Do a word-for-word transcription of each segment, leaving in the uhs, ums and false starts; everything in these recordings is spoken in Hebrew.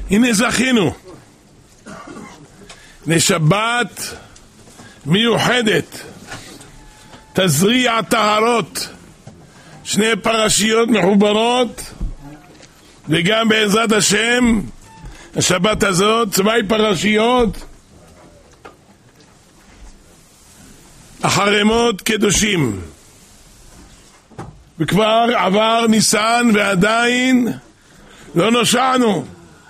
הנה זכינו לשבת מיוחדת, תזריע טהרות, שני פרשיות מחוברות, וגם בעזרת השם השבת הזאת צווי פרשיות החרמות קדושים, וכבר עבר ניסן ועדיין לא נושענו,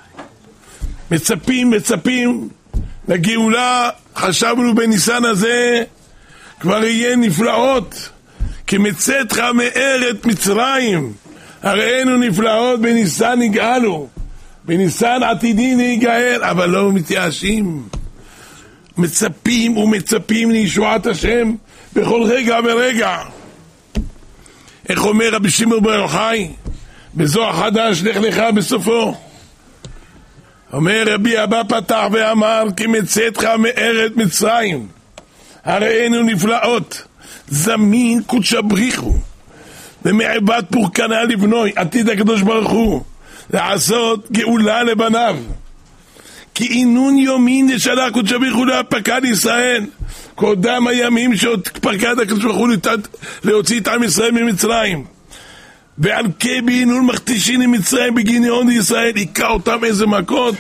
מצפים מצפים לגאולה. חשבנו בניסן הזה כבר יהיה נפלאות, כי מצאתך מארץ מצרים, הראינו נפלאות, בניסן נגאלו, בניסן עתידי נגאל, אבל לא מתייאשים, מצפים ומצפים לישועת השם בכל רגע ורגע. איך אומר רבי שמעון בר יוחאי בזוהר חדש, לך לך בסופו, אומר רבי אבא פתח ואמר, כי מצאתך מארץ מצרים, הראינו נפלאות, זמין קודש בריחו, ומעבד פורקנה לבנוי, עתיד הקדוש ברוך הוא לעשות גאולה לבניו, כי אינון יומין נשלח קודש בריך הוא להפקד ישראל, קודם הימים שהתפקד הקדוש ברוך הוא להוציא את עם ישראל ממצרים, ועל כן באינון מכתישין ממצרים בגיניון ישראל, היכה אותם איזה מכות,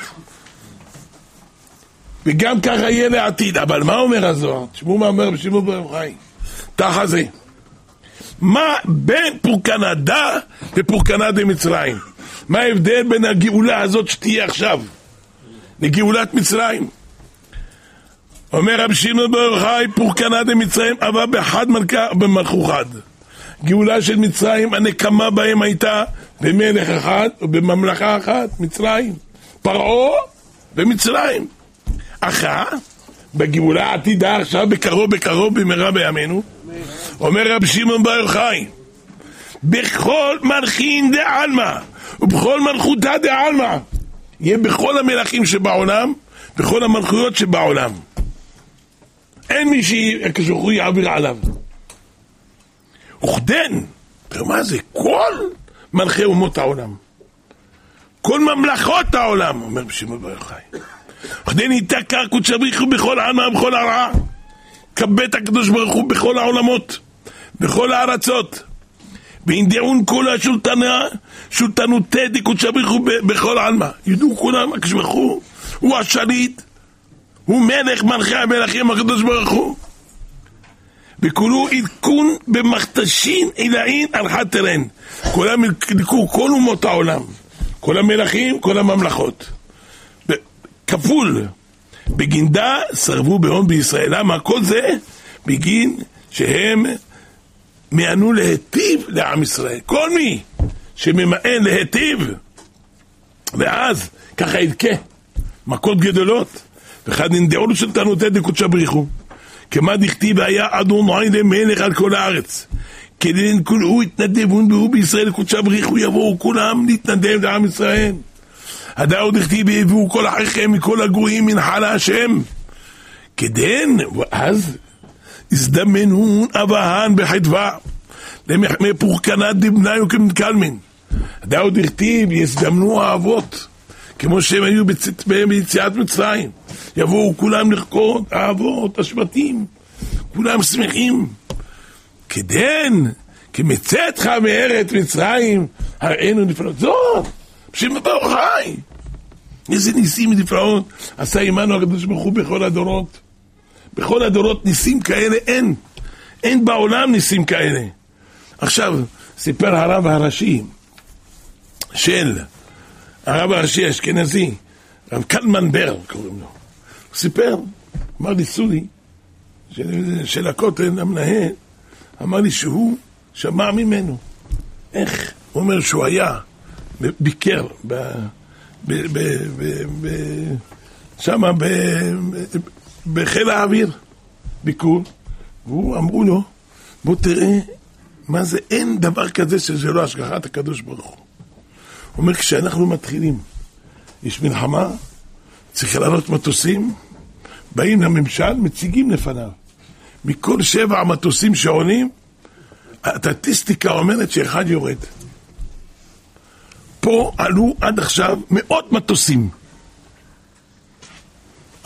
וגם ככה יהיה לעתיד. אבל מה אומר הזוהר? תשמעו מה אומר שמעון בר יוחאי תחת זה, מה בין פורקנה דה לפורקנה דמצרים, מה ההבדל בין הגאולה הזאת שתהיה עכשיו לגאולת מצרים? אומר רבי שמעון בר יוחאי, פורקנה דמצרים אבל באחד מלכה במלכו חד. גאולה של מצרים, הנקמה בהם הייתה במלך אחד ובממלכה אחת, מצרים, פרעה ומצרים. אחר בגאולה העתידה עכשיו בקרוב בקרוב במהרה בימינו, אומר רבי שמעון בר יוחאי, בכל מלכין דעלמא ובכל מלכותא דעלמא, יהיה בכל המלכים שבעולם, בכל המלכויות שבעולם, אין מי שהקדוש יעביר עליו. וכדן, מה זה? כל מלכי אומות העולם, כל ממלכות העולם, אומר רבי שמעון בר יוחאי, וכדן יתקע קודש בריך הוא בכל עלמא ובכל הרעה, כבד הקדוש ברוך הוא בכל העולמות, בכל הארצות, ואינדעון כל השולטנה שולטנותי דקודש בריך הוא בכל עלמא, ידעו כולם הקדוש ברוך הוא הוא השליט, הוא מלך מלכי המלכים הקדוש ברוך הוא, וכולו עדכון במכתשין אלאין על חתרן, כולם עדכו כל אומות העולם, כל המלכים, כל הממלכות, כפול. בגינדה סרבו בהון בישראל. למה? כל זה בגין שהם מענו להטיב לעם ישראל. כל מי שממען להטיב, ואז ככה ידכה מכות גדולות, ואחד ננדעו לשלטנותי דקודש בריך הוא, כמה דכתיב היה אדוני למלך על כל הארץ, כדי כולו יתנדבון בהו בישראל לקודש בריך הוא, יבואו כולם להתנדב לעם ישראל. הדאו דכתיב הביאו כל אחיכם מכל הגויים מנחל השם, כדן, ואז הזדמנון אבהן בחדווה למחמי פורקנה דבני וכמקלמן. הדאו דכתיב יזדמנו האבות כמו שהם היו ביציאת מצרים, יבואו כולם לרקוד, האבות, השבטים, כולם שמחים, כדן כמצאתך מארץ מצרים הראינו נפלאות. זאת שמעון בר יוחאי, איזה ניסים ונפלאות עשה עמנו הקדוש ברוך הוא בכל הדורות. בכל הדורות ניסים כאלה אין, אין בעולם ניסים כאלה. עכשיו סיפר הרב הראשי של הרב הראשי האשכנזי, רב קלמן בר קוראים לו, הוא סיפר, אמר לי סודי של, של הכותל המנהל, אמר לי שהוא שמע ממנו. איך? הוא אומר שהוא היה ביקר ב, ב, ב, ב, ב, שמה ב, ב, בחיל האוויר ביקור, והוא אמרו לו בוא תראה מה זה, אין דבר כזה שזה לא השגחת הקדוש ברוך הוא. הוא אומר כשאנחנו מתחילים יש מלחמה, צריך לעלות מטוסים, באים לממשל, מציגים לפניו מכל שבע המטוסים שעולים הסטטיסטיקה אומרת שאחד יורד. פה עלו עד עכשיו מאות מטוסים,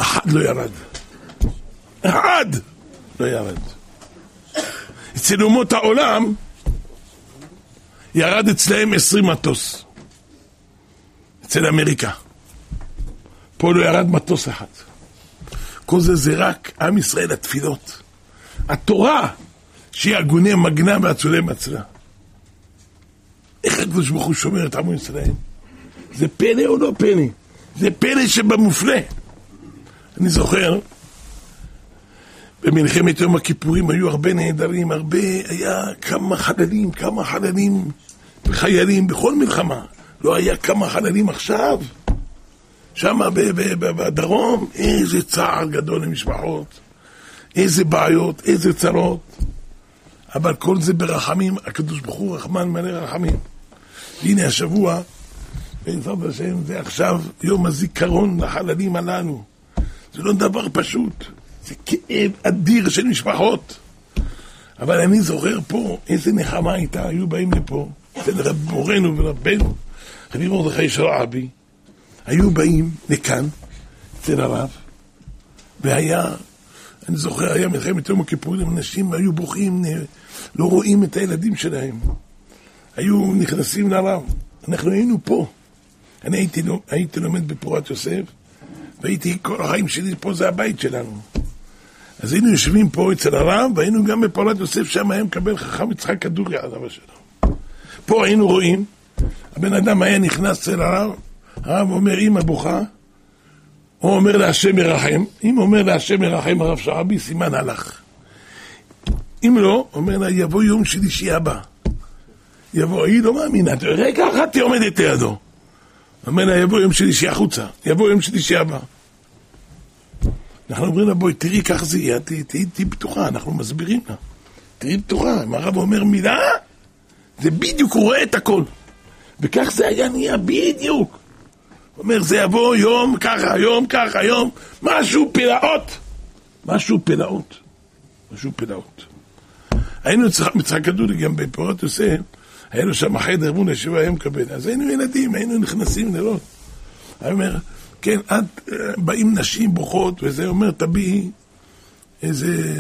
אחד לא ירד. אחד לא ירד. אצל אומות העולם ירד אצלהם עשרים מטוס. אצל אמריקה. פה לא ירד מטוס אחד. כל זה זה רק עם ישראל התפילות. התורה שהיא אגוני מגנה ועצולי מצלה. איך הקדוש ברוך הוא שומר את עמו ישראל? זה פלא או לא פלא? זה פלא שבמופלא. אני זוכר, במלחמת יום הכיפורים היו הרבה נהדרים, הרבה, היה כמה חללים, כמה חללים וחיילים בכל מלחמה. לא היה כמה חללים עכשיו. שם בדרום, איזה צער גדול למשפחות, איזה בעיות, איזה צרות. אבל כל זה ברחמים, הקדוש ברוך הוא רחמן מלא רחמים. והנה השבוע, בעזרת השם, זה עכשיו יום הזיכרון לחללים הללו. זה לא דבר פשוט, זה כאב אדיר של משפחות. אבל אני זוכר פה איזה נחמה הייתה, היו באים לפה, אצל רב מורנו ורבנו, רבי מרדכי שרעבי, היו באים לכאן, אצל הרב, והיה, אני זוכר, היה מלחמת יום הכיפורים, אנשים היו בוכים, לא רואים את הילדים שלהם. היו נכנסים לרב, אנחנו היינו פה. אני הייתי, הייתי לומד בפורת יוסף, והייתי, כל החיים שלי פה זה הבית שלנו. אז היינו יושבים פה אצל הרב, והיינו גם בפורת יוסף, שם היה מקבל חכם יצחק כדורי על אבא שלו. פה היינו רואים, הבן אדם היה נכנס אצל הרב, הרב אומר, אמא בוכה, הוא אומר להשם ירחם, אם אומר להשם ירחם הרב שרעבי, סימן הלך. אם לא, אומר לה, יבוא יום שלישי הבא. יבוא, היא לא מאמינה, רגע אחת היא עומדת לידו. אומר לה, יבוא יום שלישי החוצה, יבוא יום שלישי הבא. אנחנו אומרים לה, בואי, תראי, כך זה יהיה, תהיי פתוחה, אנחנו מסבירים לה. תהיי פתוחה, אם הרב אומר מילה, זה בדיוק, הוא רואה את הכל. וכך זה היה נהיה בדיוק. הוא אומר, זה יבוא יום ככה, יום ככה, יום, משהו פלאות. משהו פלאות. משהו פלאות. היינו מצחק כדורי גם בפורת יוסף, היינו שם חדר מול ישיבה היום מקבל. אז היינו ילדים, היינו נכנסים לראות. אני אומר, כן, עד באים נשים בוכות, וזה אומר, תביאי איזה,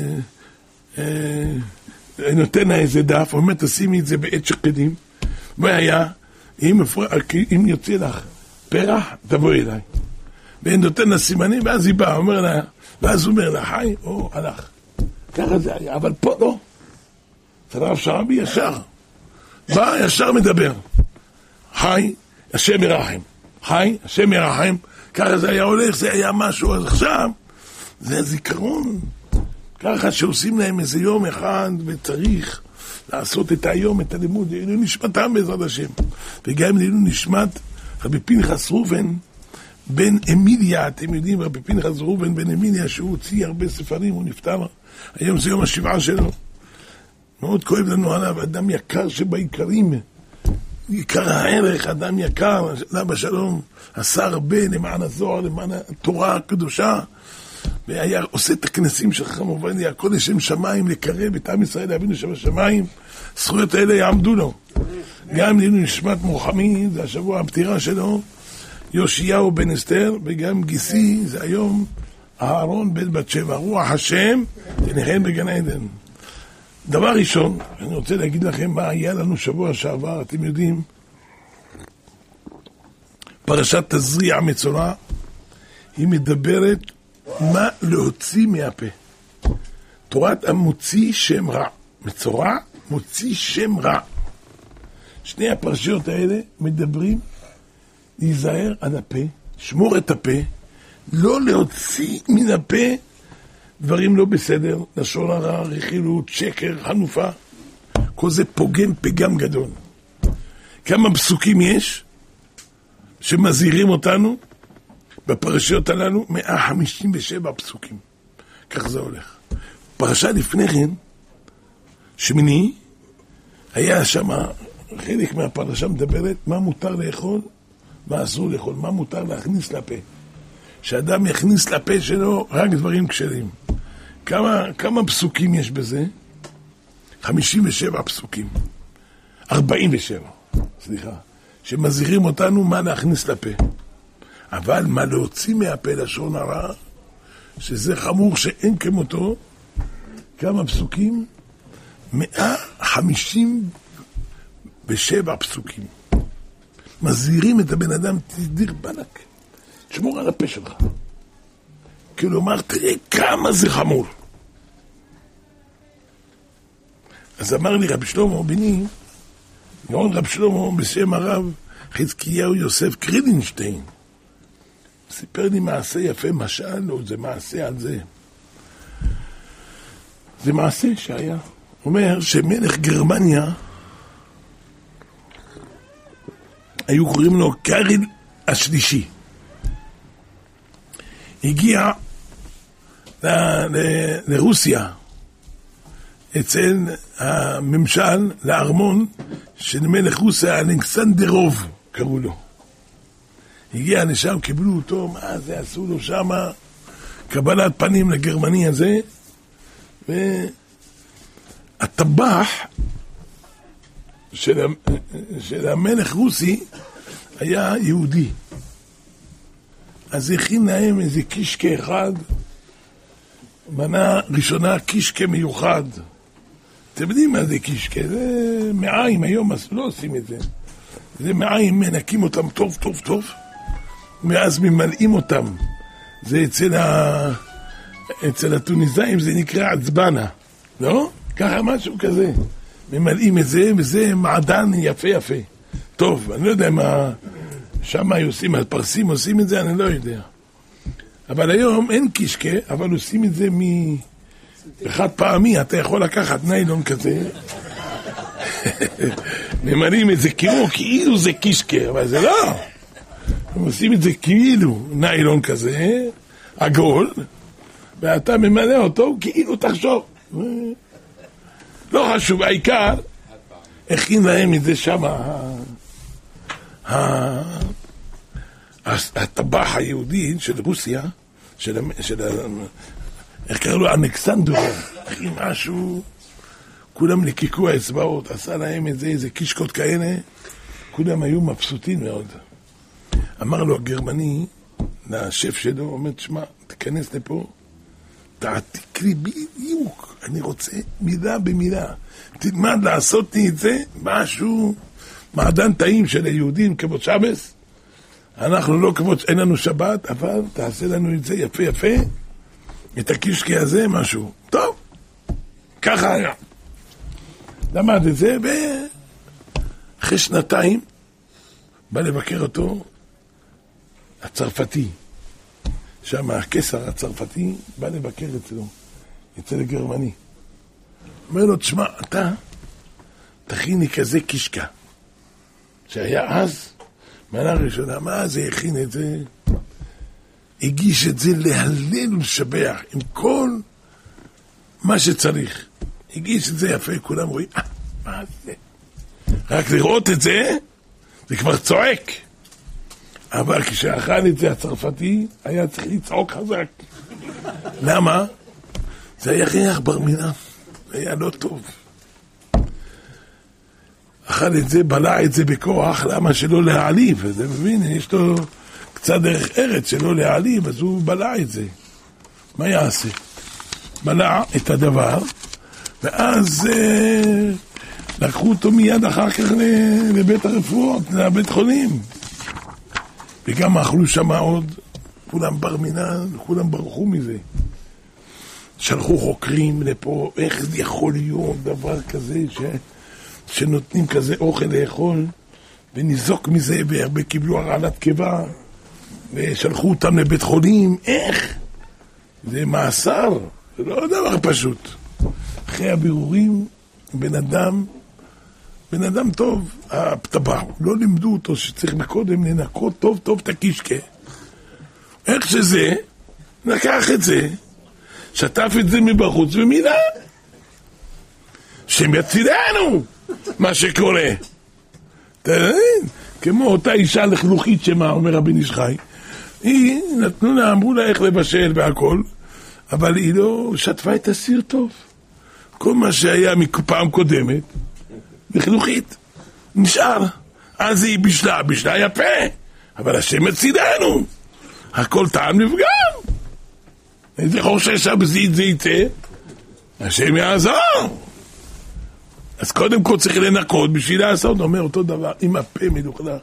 אה, נותן לה איזה דף, אומר, תשימי את זה בעת שקדים. והיה, אם, אם יוצא לך פרח, תבואי אליי. ואין נותן לה סימנים, ואז היא באה, אומר לה, ואז הוא אומר לה, חי או הלך. ככה זה היה, אבל פה לא. אצל הרב שרעבי ישר. בא, ישר מדבר. חי, השם ירחם. חי, השם ירחם. ככה זה היה הולך, זה היה משהו. אז עכשיו, זה זיכרון. ככה שעושים להם איזה יום אחד, וצריך לעשות את היום, את הלימוד. היינו נשמתם בעזרת השם. וגם היינו נשמת רבי פנחס ראובן, בן אמיליה, אתם יודעים, רבי פנחס ראובן בן אמיליה, שהוא הוציא הרבה ספרים, הוא נפטר. היום זה יום השבעה שלו. מאוד כואב לנו עליו, אדם יקר שבעיקרים, יקר הערך, אדם יקר, אבא שלום, עשה הרבה למען הזוהר, למען התורה הקדושה, והיה עושה את הכנסים של חכם עובדיה, הכל לשם שמיים, לקרב את עם ישראל, להבין לשם השמיים, זכויות האלה יעמדו לו. גם לנו נשמת מוחמי, זה השבוע הפטירה שלו, יאשיהו בן אסתר, וגם גיסי, זה היום אהרון בן בת שבע, רוח השם, תנחם בגן עדן. דבר ראשון, אני רוצה להגיד לכם מה היה לנו שבוע שעבר, אתם יודעים, פרשת תזריע מצורע, היא מדברת מה להוציא מהפה. תורת המוציא שם רע. מצורע, מוציא שם רע. שני הפרשיות האלה מדברים להיזהר על הפה, שמור את הפה, לא להוציא מן הפה דברים לא בסדר, לשון הרע, רכילות, שקר, חנופה. כל זה פוגם פגם גדול. כמה פסוקים יש שמזהירים אותנו בפרשיות הללו? מאה חמישים ושבע פסוקים. כך זה הולך. פרשה לפני כן, שמיני, היה שם, חלק מהפרשה מדברת מה מותר לאכול, מה אסור לאכול, מה מותר להכניס לפה. שאדם יכניס לפה שלו רק דברים כשרים. כמה, כמה פסוקים יש בזה? חמישים ושבע פסוקים. ארבעים ושבע, סליחה. שמזהירים אותנו מה להכניס לפה. אבל מה להוציא מהפה לשון הרע, שזה חמור שאין כמותו, כמה פסוקים? מאה חמישים ושבע פסוקים. מזהירים את הבן אדם, תדיר בלק, תשמור על הפה שלך. כלומר, תראה כמה זה חמור. אז אמר לי רב שלמה בני, גאון רב שלמה בשם הרב חזקיהו יוסף קרילינשטיין, סיפר לי מעשה יפה, משל, או זה מעשה על זה. זה מעשה שהיה. אומר שמלך גרמניה, היו קוראים לו קאריל השלישי. הגיע ל- ל- לרוסיה, אצל הממשל, לארמון של מלך רוסיה, אלכסנדרוב קראו לו. הגיע לשם, קיבלו אותו, מה זה עשו לו שם, קבלת פנים לגרמני הזה, והטבח של, של המלך רוסי היה יהודי. אז הכין להם איזה קישקה אחד, מנה ראשונה קישקה מיוחד. אתם יודעים מה זה קישקה? זה מעיים, היום לא עושים את זה. זה מעיים, מנקים אותם טוב טוב טוב, ואז ממלאים אותם. זה אצל, ה... אצל הטוניסאים זה נקרא עצבנה, לא? ככה משהו כזה. ממלאים את זה, וזה מעדן יפה יפה. טוב, אני לא יודע מה שם עושים, הפרסים עושים את זה, אני לא יודע. אבל היום אין קישקה, אבל עושים את זה מחד פעמי, אתה יכול לקחת ניילון כזה, ממלאים את זה כאילו, כאילו זה קישקה, אבל זה לא. הם עושים את זה כאילו ניילון כזה, עגול, ואתה ממלא אותו כאילו תחשוב. לא חשוב, העיקר, הכין להם את זה שם, הטבח היהודי של רוסיה, של, של, איך קראו לו, אלכסנדרוב, הכין משהו, כולם לקיקו האצבעות, עשה להם את זה, איזה קישקות כאלה, כולם היו מבסוטים מאוד. אמר לו הגרמני, לשף שלו, אומר, תשמע, תיכנס לפה, תעתיק לי בדיוק, אני רוצה מילה במילה, תלמד לעשות לי את זה, משהו, מעדן טעים של היהודים כבוד שבס, אנחנו לא כבוד, אין לנו שבת, אבל תעשה לנו את זה יפה יפה, את הקישקי הזה, משהו, טוב, ככה היה. למד את זה, ואחרי שנתיים, בא לבקר אותו, הצרפתי, שם הקיסר הצרפתי, בא לבקר אצלו, אצל הגרמני. אומר לו, תשמע, אתה תכין לי כזה קישקה, שהיה אז, מנה ראשונה, מה זה הכין את זה? הגיש את זה להלל ולשבח, עם כל מה שצריך. הגיש את זה יפה, כולם רואים, אה, מה זה? רק לראות את זה, זה כבר צועק. אבל כשאכל את זה הצרפתי, היה צריך לצעוק חזק. למה? זה היה ריח בר מינן, זה היה לא טוב. אכל את זה, בלע את זה בכוח, למה שלא להעליב? אתה מבין, יש לו קצת דרך ארץ שלא להעליב, אז הוא בלע את זה. מה יעשה? בלע את הדבר, ואז אה, לקחו אותו מיד אחר כך לבית הרפואות, לבית חולים. וגם אכלו שם עוד, כולם בר מינן, כולם ברחו מזה. שלחו חוקרים לפה, איך זה יכול להיות דבר כזה ש... שנותנים כזה אוכל לאכול, וניזוק מזה, והרבה קיבלו הרעלת קיבה, ושלחו אותם לבית חולים, איך? זה מאסר, זה לא דבר פשוט. אחרי הבירורים, בן אדם, בן אדם טוב, הפטבח, לא לימדו אותו שצריך מקודם לנקות טוב טוב את הקישקה. איך שזה, לקח את זה, שטף את זה מבחוץ ומילה. שמצילנו מה שקורה. אתה מבין? כמו אותה אישה לחלוכית שמה, אומר רבי נשחי, היא, נתנו לה, אמרו לה איך לבשל והכל, אבל היא לא שטפה את הסיר טוב. כל מה שהיה מפעם קודמת, לחלוכית, נשאר. אז היא בשלה, בשלה יפה, אבל השם מצילנו. הכל טעם נפגם. איזה חורשה שבזית זה יצא? השם יעזור. אז קודם כל צריך לנקות בשביל לעשות. אומר אותו דבר, עם הפה מלוכלך,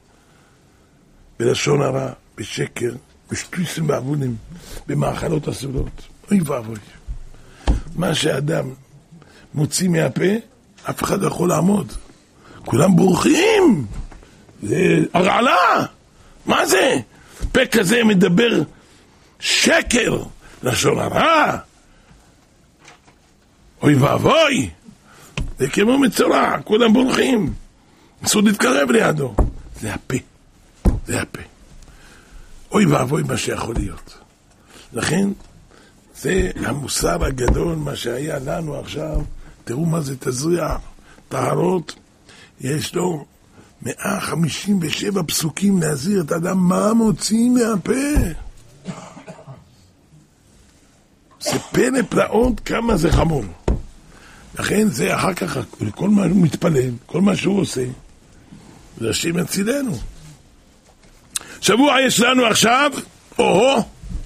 בלשון הרע, בשקר, בשטויסים בעבונים, במאכלות אסורות. אוי ואבוי. מה שאדם מוציא מהפה, אף אחד לא יכול לעמוד. כולם בורחים. זה הרעלה. מה זה? פה כזה מדבר שקר, לשון הרע. אוי ואבוי. זה כמו מצורע, כולם בורחים. אסור להתקרב לידו. זה הפה. זה הפה. אוי ואבוי מה שיכול להיות. לכן, זה המוסר הגדול, מה שהיה לנו עכשיו. תראו מה זה תזריע, טהרות. יש לו מאה חמישים ושבע פסוקים להזהיר את האדם מה מוציא מהפה. זה פלא פלאות כמה זה חמור. לכן זה אחר כך, כל מה שהוא מתפלל, כל מה שהוא עושה, זה השם יצילנו. שבוע יש לנו עכשיו, או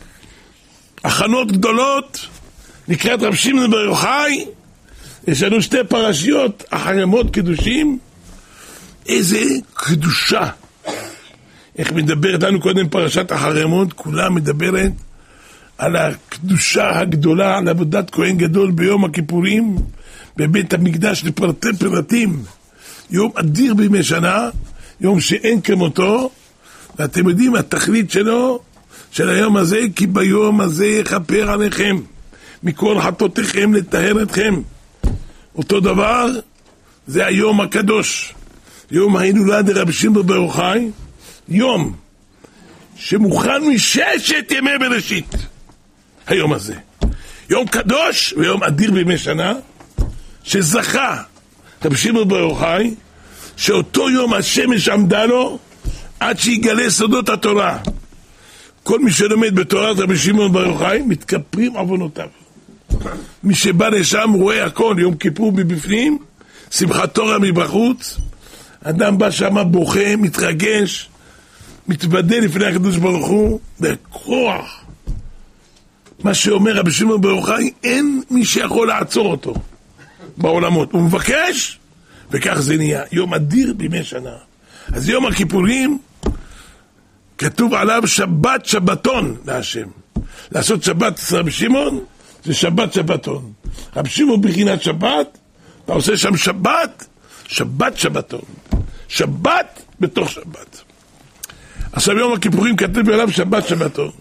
הכנות גדולות, לקראת רב שמעון בר יוחאי. יש לנו שתי פרשיות, החרמות קדושים. איזה קדושה. איך מדברת לנו קודם פרשת החרמות, כולה מדברת על הקדושה הגדולה, על עבודת כהן גדול ביום הכיפורים, בבית המקדש לפרטי פרטים. יום אדיר בימי שנה, יום שאין כמותו, ואתם יודעים, התכלית שלו, של היום הזה, כי ביום הזה יכפר עליכם, מכל חטאותיכם לטהר אתכם. אותו דבר, זה היום הקדוש, יום ההילולה דרבי שמעון בר יוחאי, יום שמוכן מששת ימי בראשית, היום הזה. יום קדוש ויום אדיר בימי שנה, שזכה רבי שמעון בר יוחאי, שאותו יום השמש עמדה לו, עד שיגלה סודות התורה. כל מי שלומד בתורת רבי שמעון בר יוחאי, מתכפרים עוונותיו. מי שבא לשם רואה הכל, יום כיפור מבפנים, שמחת תורה מבחוץ. אדם בא שם בוכה, מתרגש, מתוודה לפני הקדוש ברוך הוא, בכוח. מה שאומר רבי שמעון בר יוחאי, אין מי שיכול לעצור אותו בעולמות. הוא מבקש, וכך זה נהיה. יום אדיר בימי שנה. אז יום הכיפורים, כתוב עליו שבת שבתון להשם. לעשות שבת אצל רבי שמעון, זה שבת שבתון. רבי שמעון בחינת שבת, אתה עושה שם שבת, שבת שבתון. שבת בתוך שבת. עכשיו יום הכיפורים כתוב עליו שבת שבתון.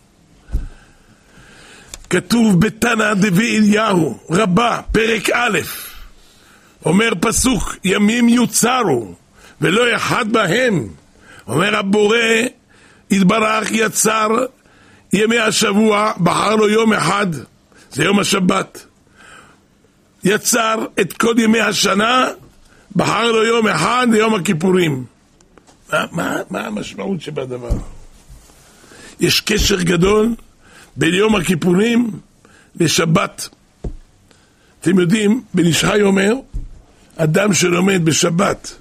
כתוב בתנא דבי אליהו רבה, פרק א', אומר פסוק, ימים יוצרו, ולא אחד בהם. אומר הבורא, יתברך יצר ימי השבוע, בחר לו יום אחד, זה יום השבת. יצר את כל ימי השנה, בחר לו יום אחד, זה יום הכיפורים. מה, מה, מה המשמעות שבדבר? יש קשר גדול בין יום הכיפורים לשבת. אתם יודעים, בן איש חי אומר, אדם שלומד בשבת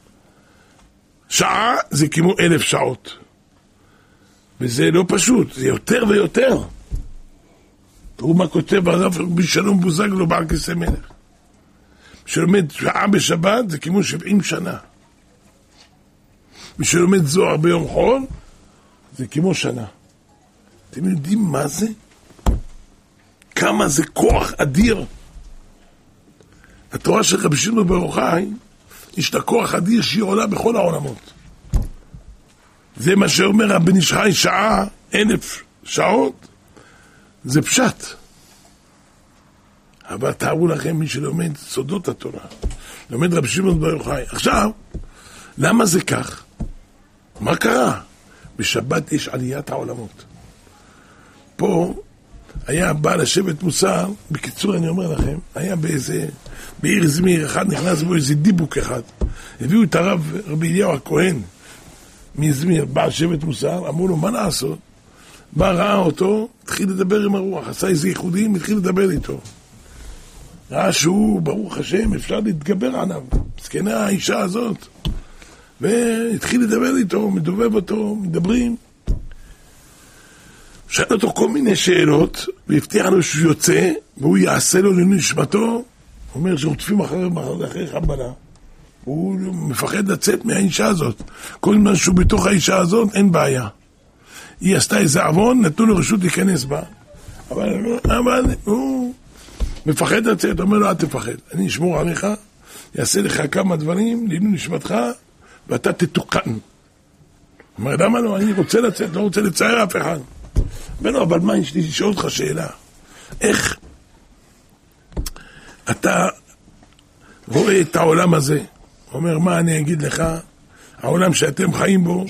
שעה זה כמו אלף שעות. וזה לא פשוט, זה יותר ויותר. תראו מה כותב הרב רבי שלום בוזגלו בעל כיסא מלך. שלומד שעה בשבת זה כמו שבעים שנה. מי שלומד זוהר ביום חול זה כמו שנה. אתם יודעים מה זה? כמה זה כוח אדיר. התורה של רבי שמעון בר יוחאי יש לה כוח אדיר שהיא עולה בכל העולמות. זה מה שאומר הבן איש חי, שעה, אלף שעות, זה פשט. אבל תארו לכם מי שלומד סודות התורה, לומד רבי שמעון בר יוחאי. עכשיו, למה זה כך? מה קרה? בשבת יש עליית העולמות. פה היה בא לשבת מוסר, בקיצור אני אומר לכם, היה באיזה, בעיר זמיר אחד, נכנס בו איזה דיבוק אחד. הביאו את הרב רבי אליהו הכהן מזמיר, בא לשבת מוסר, אמרו לו מה לעשות? בא ראה אותו, התחיל לדבר עם הרוח, עשה איזה ייחודים, התחיל לדבר איתו. ראה שהוא, ברוך השם, אפשר להתגבר עליו, מסכנה האישה הזאת. והתחיל לדבר איתו, מדובב אותו, מדברים. שאל אותו כל מיני שאלות, והבטיח לנו שהוא יוצא, והוא יעשה לו לנשמתו, הוא אומר שרודפים אחרי, אחרי חבלה. הוא מפחד לצאת מהאישה הזאת. כל זמן שהוא בתוך האישה הזאת, אין בעיה. היא עשתה איזה עוון, נתנו לו רשות להיכנס בה. אבל, אבל הוא מפחד לצאת, אומר לו, אל תפחד. אני אשמור עליך, יעשה לך כמה דברים, לעילוי נשמתך, ואתה תתוקן. אומר, למה לא? אני רוצה לצאת, לא רוצה לצייר אף אחד. ולא, אבל מה, יש לי לשאול אותך שאלה. איך אתה רואה את העולם הזה? אומר, מה אני אגיד לך? העולם שאתם חיים בו,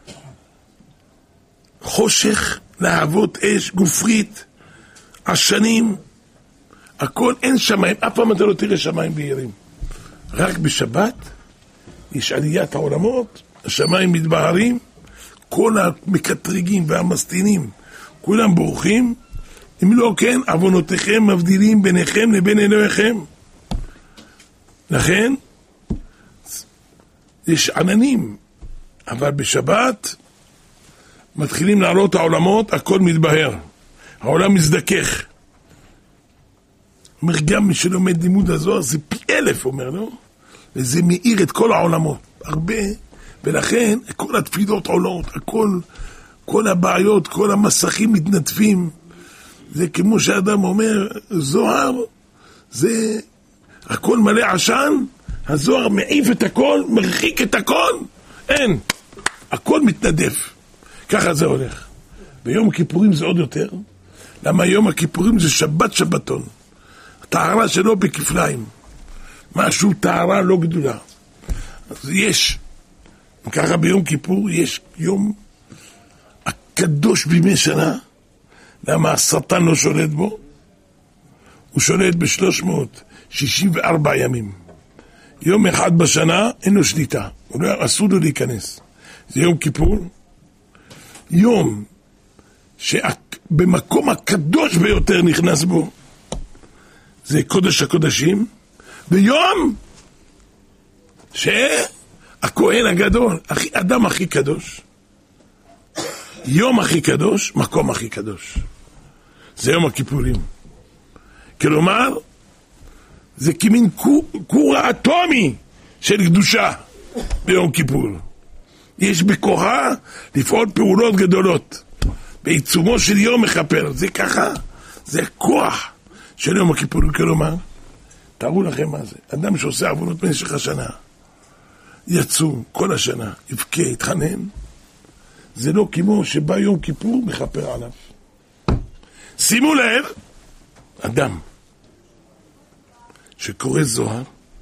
חושך, להבות אש, גופרית, עשנים, הכל, אין שמיים, אף פעם אתה לא תראה שמיים בהירים. רק בשבת יש עליית העולמות, השמיים מתבהרים, כל המקטרגים והמסטינים, כולם בורחים, אם לא כן, עוונותיכם מבדילים ביניכם לבין אלוהיכם. לכן, יש עננים, אבל בשבת מתחילים לעלות העולמות, הכל מתבהר, העולם מזדכך. אומר, גם מי שלומד לימוד הזוהר זה פי אלף, אומר, לא? וזה מאיר את כל העולמות, הרבה, ולכן כל התפילות עולות, הכל, כל הבעיות, כל המסכים מתנדפים. זה כמו שאדם אומר, זוהר, זה הכל מלא עשן, הזוהר מעיף את הכל, מרחיק את הכל, אין, הכל מתנדף. ככה זה הולך. ביום הכיפורים זה עוד יותר, למה יום הכיפורים זה שבת שבתון. הטהרה שלו בכפליים, משהו טהרה לא גדולה. אז יש, ככה ביום כיפור יש יום הקדוש בימי שנה, למה השטן לא שולט בו? הוא שולט ב-שלוש מאות שישים וארבע ימים. יום אחד בשנה אין לו שליטה, לא, אסור לו להיכנס. זה יום כיפור, יום שבמקום הקדוש ביותר נכנס בו, זה קודש הקודשים, ביום שהכהן הגדול, אדם הכי קדוש, יום הכי קדוש, מקום הכי קדוש. זה יום הכיפורים. כלומר, זה כמין כור האטומי של קדושה ביום כיפור. יש בכוחה לפעול פעולות גדולות. בעיצומו של יום מכפר. זה ככה, זה הכוח של יום הכיפורים. כלומר, תראו לכם מה זה. אדם שעושה עוונות במשך השנה, יצאו כל השנה, יבכה, יתחנן, זה לא כמו שבא יום כיפור מכפר עליו. שימו לב, אדם שקורא זוהר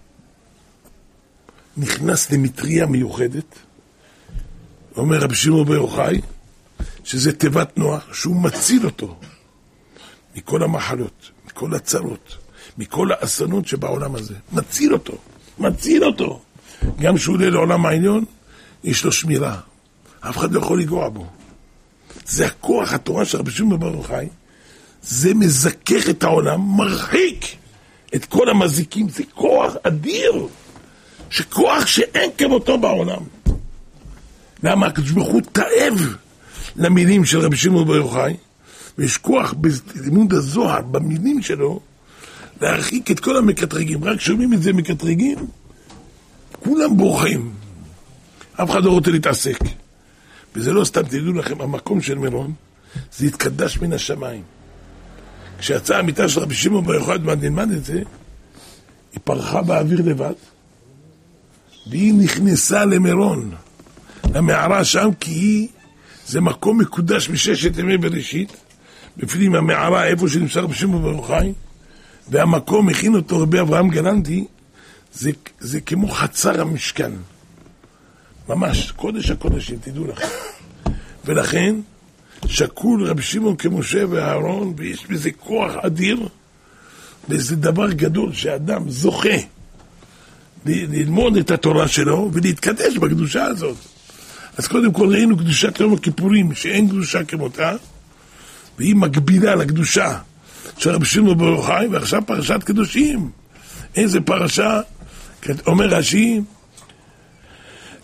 נכנס למטריה מיוחדת, אומר רבי שמעון בר יוחאי שזה תיבת נוח, שהוא מציל אותו מכל המחלות, מכל הצרות, מכל האסונות שבעולם הזה. מציל אותו, מציל אותו. גם שהוא עולה לעולם העליון, יש לו שמירה. אף אחד לא יכול לגוע בו. זה הכוח התורה של רבי שמעון בר יוחאי, זה מזכך את העולם, מרחיק את כל המזיקים. זה כוח אדיר, שכוח שאין כמותו בעולם. למה? הקדוש ברוך הוא תאב למילים של רבי שמעון בר יוחאי, ויש כוח בלימוד הזוהר, במילים שלו, להרחיק את כל המקטרגים. רק שומעים את זה מקטרגים, כולם בורחים. אף אחד לא רוצה להתעסק. וזה לא סתם, תדעו לכם, המקום של מירון, זה התקדש מן השמיים. כשיצאה המיטה של רבי שמעון בר יוחאי, מה נלמד את זה, היא פרחה באוויר לבד, והיא נכנסה למירון, למערה שם, כי היא, זה מקום מקודש מששת ימי בראשית, בפנים המערה, איפה שנמצא רבי שמעון בר יוחאי, והמקום הכין אותו רבי אברהם גלנטי, זה, זה כמו חצר המשכן. ממש, קודש הקודשים, תדעו לכם. ולכן, שקול רבי שמעון כמשה ואהרון, ויש בזה כוח אדיר, וזה דבר גדול שאדם זוכה ללמוד את התורה שלו, ולהתקדש בקדושה הזאת. אז קודם כל ראינו קדושת יום הכיפורים, שאין קדושה כמותה, והיא מקבילה לקדושה של רבי שמעון בר יוחאי, ועכשיו פרשת קדושים. איזה פרשה, אומר רש"י,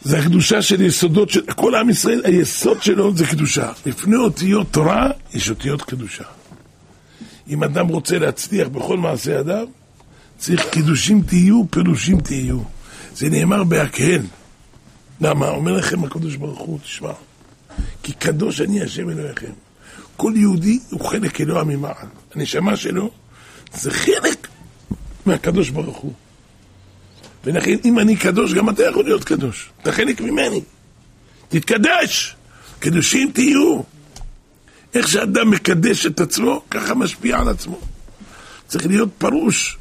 זה הקדושה של יסודות של כל עם ישראל, היסוד שלו זה קדושה. לפני אותיות תורה יש אותיות קדושה. אם אדם רוצה להצליח בכל מעשה אדם, צריך קידושים תהיו, פירושים תהיו. זה נאמר בהקהל. למה? אומר לכם הקדוש ברוך הוא, תשמע, כי קדוש אני השם אלוהיכם. כל יהודי הוא חלק אלוה ממעל. הנשמה שלו זה חלק מהקדוש ברוך הוא. ולכן אם אני קדוש, גם אתה יכול להיות קדוש. אתה חלק ממני. תתקדש. קדושים תהיו. איך שאדם מקדש את עצמו, ככה משפיע על עצמו. צריך להיות פרוש.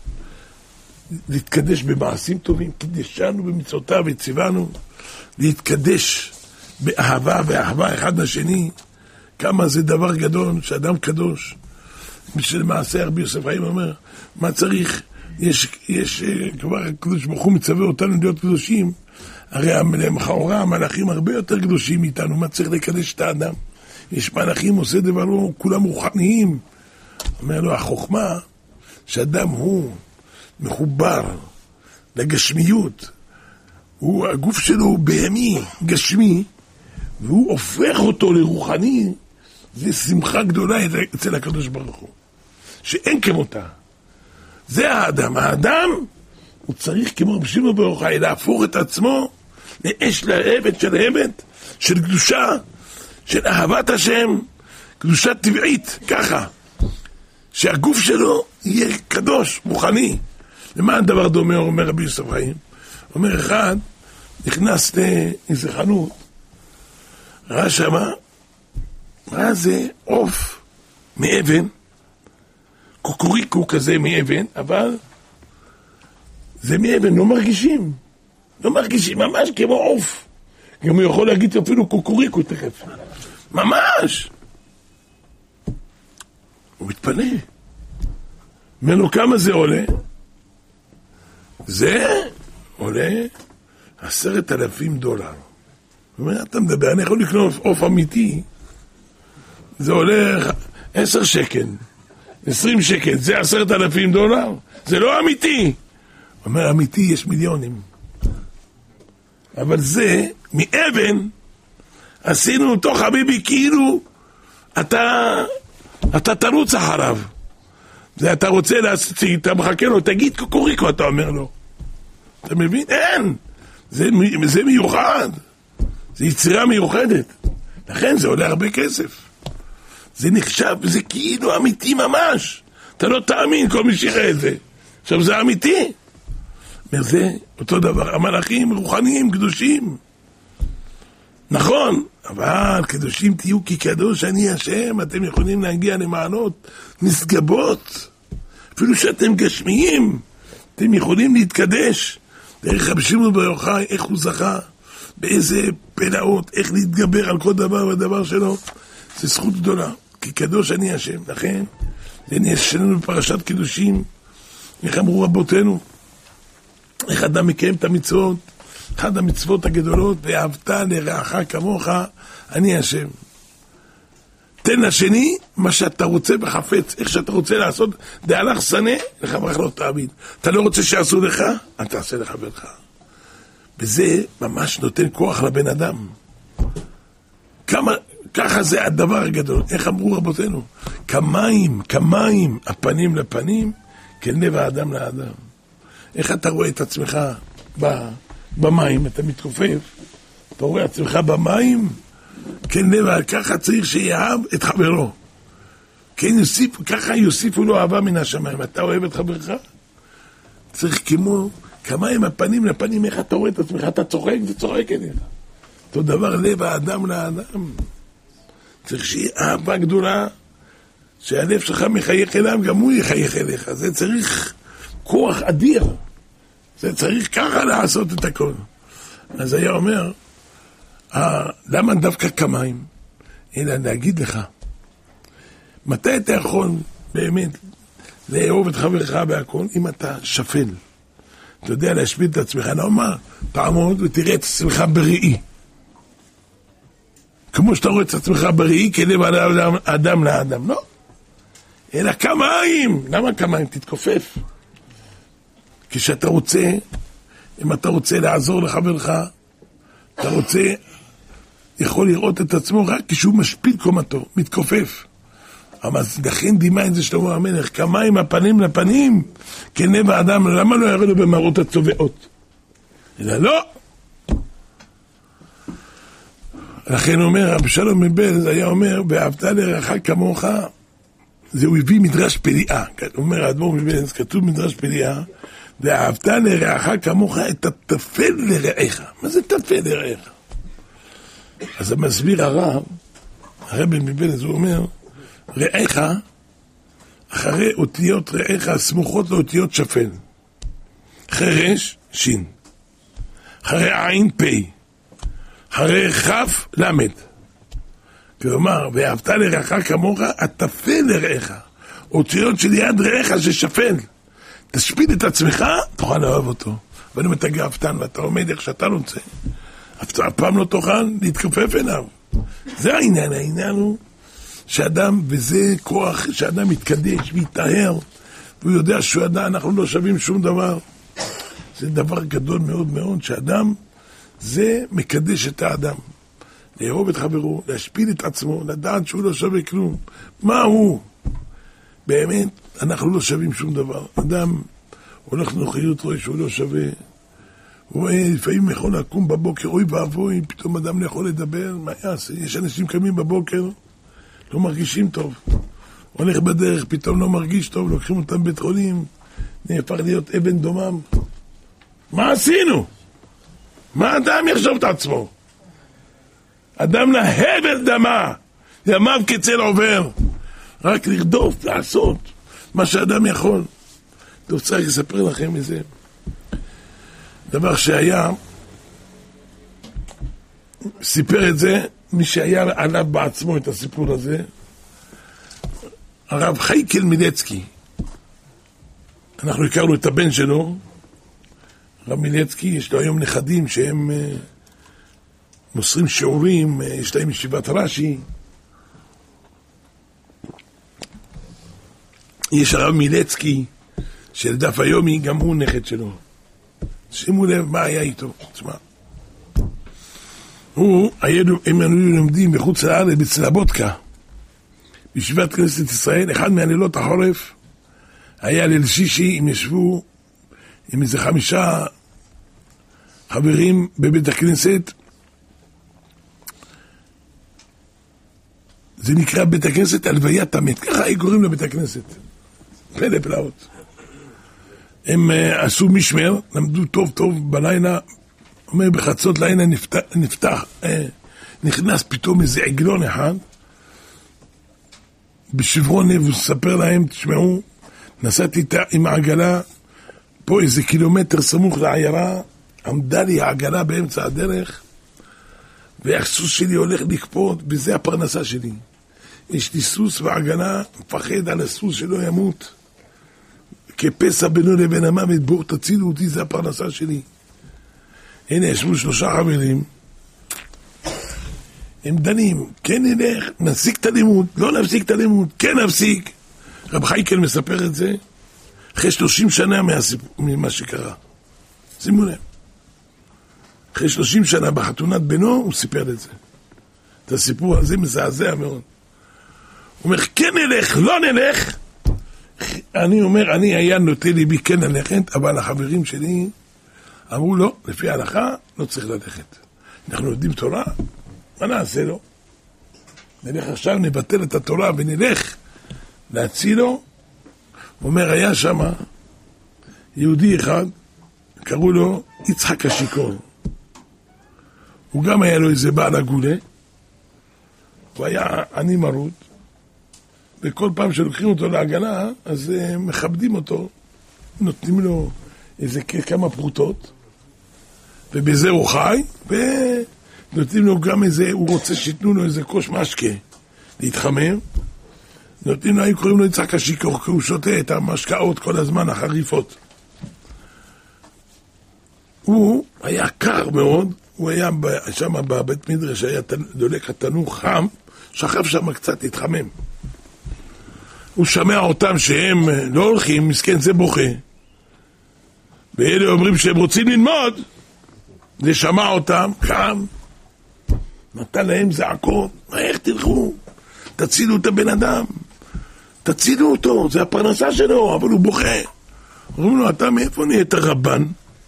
להתקדש במעשים טובים, קידשנו במצוותיו וציוונו. להתקדש באהבה ואהבה אחד לשני. כמה זה דבר גדול שאדם קדוש. בשביל מעשה רבי יוסף חיים אומר, מה צריך? יש, יש, כבר הקדוש ברוך הוא מצווה אותנו להיות קדושים, הרי למחאורה המלאכים הרבה יותר קדושים מאיתנו, מה צריך לקדש את האדם? יש מלאכים עושה דברו, כולם רוחניים. אומר לו, החוכמה, שאדם הוא מחובר לגשמיות, הוא, הגוף שלו הוא בהמי, גשמי, והוא הופך אותו לרוחני, זה שמחה גדולה אצל הקדוש ברוך הוא, שאין כמותה. זה האדם. האדם הוא צריך כמו רבי שמעון בר יוחאי להפוך את עצמו לאש להבת של הבת, של קדושה, של אהבת השם, קדושה טבעית, ככה. שהגוף שלו יהיה קדוש, רוחני. למה הדבר דומה, אומר רבי יוסף חיים? אומר אחד, נכנס לאיזה חנות, ראה שמה, ראה זה עוף מאבן, קוקוריקו כזה מאבן, אבל זה מאבן, לא מרגישים. לא מרגישים, ממש כמו עוף. גם הוא יכול להגיד אפילו קוקוריקו תכף. ממש. הוא מתפלא. אומר לו, כמה זה עולה? זה עולה עשרת אלפים דולר. הוא אומר, אתה מדבר, אני יכול לקנות עוף אמיתי. זה עולה עשר שקל. עשרים שקל, זה עשרת אלפים דולר? זה לא אמיתי. הוא אומר, אמיתי יש מיליונים. אבל זה, מאבן, עשינו אותו חביבי, כאילו, אתה, אתה תרוץ אחריו. זה אתה רוצה להציג, אתה מחכה לו, תגיד קוקוריקו, אתה אומר לו. אתה מבין? אין. זה, זה מיוחד. זה יצירה מיוחדת. לכן זה עולה הרבה כסף. זה נחשב, זה כאילו אמיתי ממש. אתה לא תאמין כל מי שיראה את זה. עכשיו זה אמיתי. זה אותו דבר. המלאכים רוחניים, קדושים. נכון, אבל קדושים תהיו כי קדוש אני השם. אתם יכולים להגיע למעלות נשגבות. אפילו שאתם גשמיים, אתם יכולים להתקדש. דרך רבי שמעון בר יוחאי, איך הוא זכה, באיזה פלאות, איך להתגבר על כל דבר ודבר שלו. זה זכות גדולה. כי קדוש אני השם. לכן, זה נשארנו בפרשת קידושים. איך אמרו רבותינו? איך אדם מקיים את המצוות? אחד המצוות הגדולות, ואהבת לרעך כמוך, אני השם. תן לשני מה שאתה רוצה בחפץ, איך שאתה רוצה לעשות, דהלך שנא, לך ברח לא תעביד. אתה לא רוצה שיעשו לך, אל תעשה לחברך. וזה ממש נותן כוח לבן אדם. כמה... ככה זה הדבר הגדול. איך אמרו רבותינו? כמים, כמים, הפנים לפנים, כלב האדם לאדם. איך אתה רואה את עצמך במים, אתה מתכופף, אתה רואה את עצמך במים, כלב, ככה צריך שיאהב את חברו. כן, יוסיף, ככה יוסיפו לו אהבה מן השמיים. אתה אוהב את חברך? צריך כמו כמים, הפנים לפנים, איך אתה רואה את עצמך? אתה צוחק וצוחק אליך. אותו דבר לב האדם לאדם. צריך שיהיה אהבה גדולה, שהלב שלך מחייך אליו, גם הוא יחייך אליך. זה צריך כוח אדיר. זה צריך ככה לעשות את הכל. אז היה אומר, למה דווקא כמים? אלא להגיד לך, מתי אתה יכול באמת לאהוב את חברך בהכל? אם אתה שפל. אתה יודע להשפיל את עצמך, נאמר, תעמוד ותראה את עצמך בראי. כמו שאתה רואה את עצמך בראי, כלב אדם, אדם לאדם, לא. אלא כמיים. למה כמיים? תתכופף. כשאתה רוצה, אם אתה רוצה לעזור לחברך, אתה רוצה, יכול לראות את עצמו רק כשהוא משפיל קומתו, מתכופף. אבל לכן דימה את זה שלמה המלך, כמים הפנים לפנים, כנב האדם, למה לא ירדו במראות הצובעות? אלא לא. לכן אומר, אבשלום מבעלז היה אומר, ואהבת לרעך כמוך, זה הוא הביא מדרש פליאה. הוא אומר, האדמו"ר מבעלז, כתוב מדרש פליאה, ואהבת לרעך כמוך את הטפל לרעך. מה זה טפל לרעך? אז המסביר הרב, הרב מבעלז, הוא אומר, רעך, אחרי אותיות רעך סמוכות לאותיות שפל. חרש, שין. אחרי עין, פי. אחרי חף, למד. כלומר, ואהבת לרעך כמוך, הטפל לרעך. אותיות של יד רעך ששפל. תשפיל את עצמך, תוכל לאהוב אותו. אבל אם אתה גאוותן ואתה עומד איך שאתה רוצה, אף פעם לא תוכל להתכופף אליו. זה העניין, העניין הוא שאדם, וזה כוח שאדם מתקדש ויתאר, והוא יודע שהוא אדם, אנחנו לא שווים שום דבר. זה דבר גדול מאוד מאוד, שאדם, זה מקדש את האדם. לאהוב את חברו, להשפיל את עצמו, לדעת שהוא לא שווה כלום. מה הוא? באמת, אנחנו לא שווים שום דבר. אדם הולך נוחיות, רואה שהוא לא שווה. הוא רואה, לפעמים יכול לקום בבוקר, אוי ואבוי, פתאום אדם לא יכול לדבר, מה יעשה? יש אנשים קמים בבוקר, לא מרגישים טוב. הולך בדרך, פתאום לא מרגיש טוב, לוקחים אותם בית חולים, נהפך להיות אבן דומם. מה עשינו? מה אדם יחשוב את עצמו? אדם להבל דמה, ימיו כצל עובר. רק לרדוף, לעשות מה שאדם יכול. טוב, צריך לספר לכם מזה. דבר שהיה, סיפר את זה, מי שהיה עליו בעצמו את הסיפור הזה, הרב חייקל מילצקי. אנחנו הכרנו את הבן שלו, הרב מילצקי, יש לו היום נכדים שהם uh, מוסרים שיעורים, uh, יש להם ישיבת רש"י. יש הרב מילצקי, של דף היומי, גם הוא נכד שלו. שימו לב מה היה איתו, תשמע. הוא, הם היו לומדים בחוץ לארץ בצלבודקה, בישיבת כנסת ישראל, אחד מהלילות החורף, היה ליל שישי, הם ישבו עם איזה חמישה חברים בבית הכנסת, זה נקרא בית הכנסת הלוויית המת, ככה הם קוראים לבית הכנסת, פלא פלאות. הם uh, עשו משמר, למדו טוב טוב בלילה, אומר בחצות לילה נפתח, נפתח uh, נכנס פתאום איזה עגלון אחד, בשברון לב, הוא ספר להם, תשמעו, נסעתי עם העגלה, פה איזה קילומטר סמוך לעיירה, עמדה לי העגלה באמצע הדרך, והסוס שלי הולך לקפות, וזה הפרנסה שלי. יש לי סוס ועגלה, מפחד על הסוס שלא ימות, כפסע בינו לבין המוות, בואו תצילו אותי, זה הפרנסה שלי. הנה, ישבו שלושה חברים, הם דנים, כן נלך, נפסיק את הלימוד, לא נפסיק את הלימוד, כן נפסיק. רב חייקל מספר את זה, אחרי שלושים שנה מהסיפור, ממה שקרה. שימו לב. אחרי שלושים שנה בחתונת בנו, הוא סיפר את זה. את הסיפור הזה מזעזע מאוד. הוא אומר, כן נלך, לא נלך. אני אומר, אני היה נוטה ליבי כן ללכת, אבל החברים שלי אמרו לא, לפי ההלכה לא צריך ללכת. אנחנו יודעים תורה, מה נעשה לו? נלך עכשיו, נבטל את התורה ונלך להצילו. הוא אומר, היה שם יהודי אחד, קראו לו יצחק השיקור. הוא גם היה לו איזה בעל הגולה, הוא היה עני מרוד, וכל פעם שלוקחים אותו לעגלה, אז uh, מכבדים אותו, נותנים לו איזה כמה פרוטות, ובזה הוא חי, ונותנים לו גם איזה, הוא רוצה שיתנו לו איזה קוש משקה, להתחמם, נותנים לו, קוראים לו יצחק השיקור, כי הוא שותה את המשקאות כל הזמן, החריפות. הוא היה קר מאוד, הוא היה שם בבית מדרש, היה דולק התנור חם, שכב שם קצת להתחמם. הוא שמע אותם שהם לא הולכים, מסכן זה בוכה. ואלה אומרים שהם רוצים ללמוד, זה שמע אותם, קם, נתן להם זעקות, איך תלכו, תצילו את הבן אדם, תצילו אותו, זה הפרנסה שלו, אבל הוא בוכה. אומרים לו, אתה מאיפה נהיית רבן?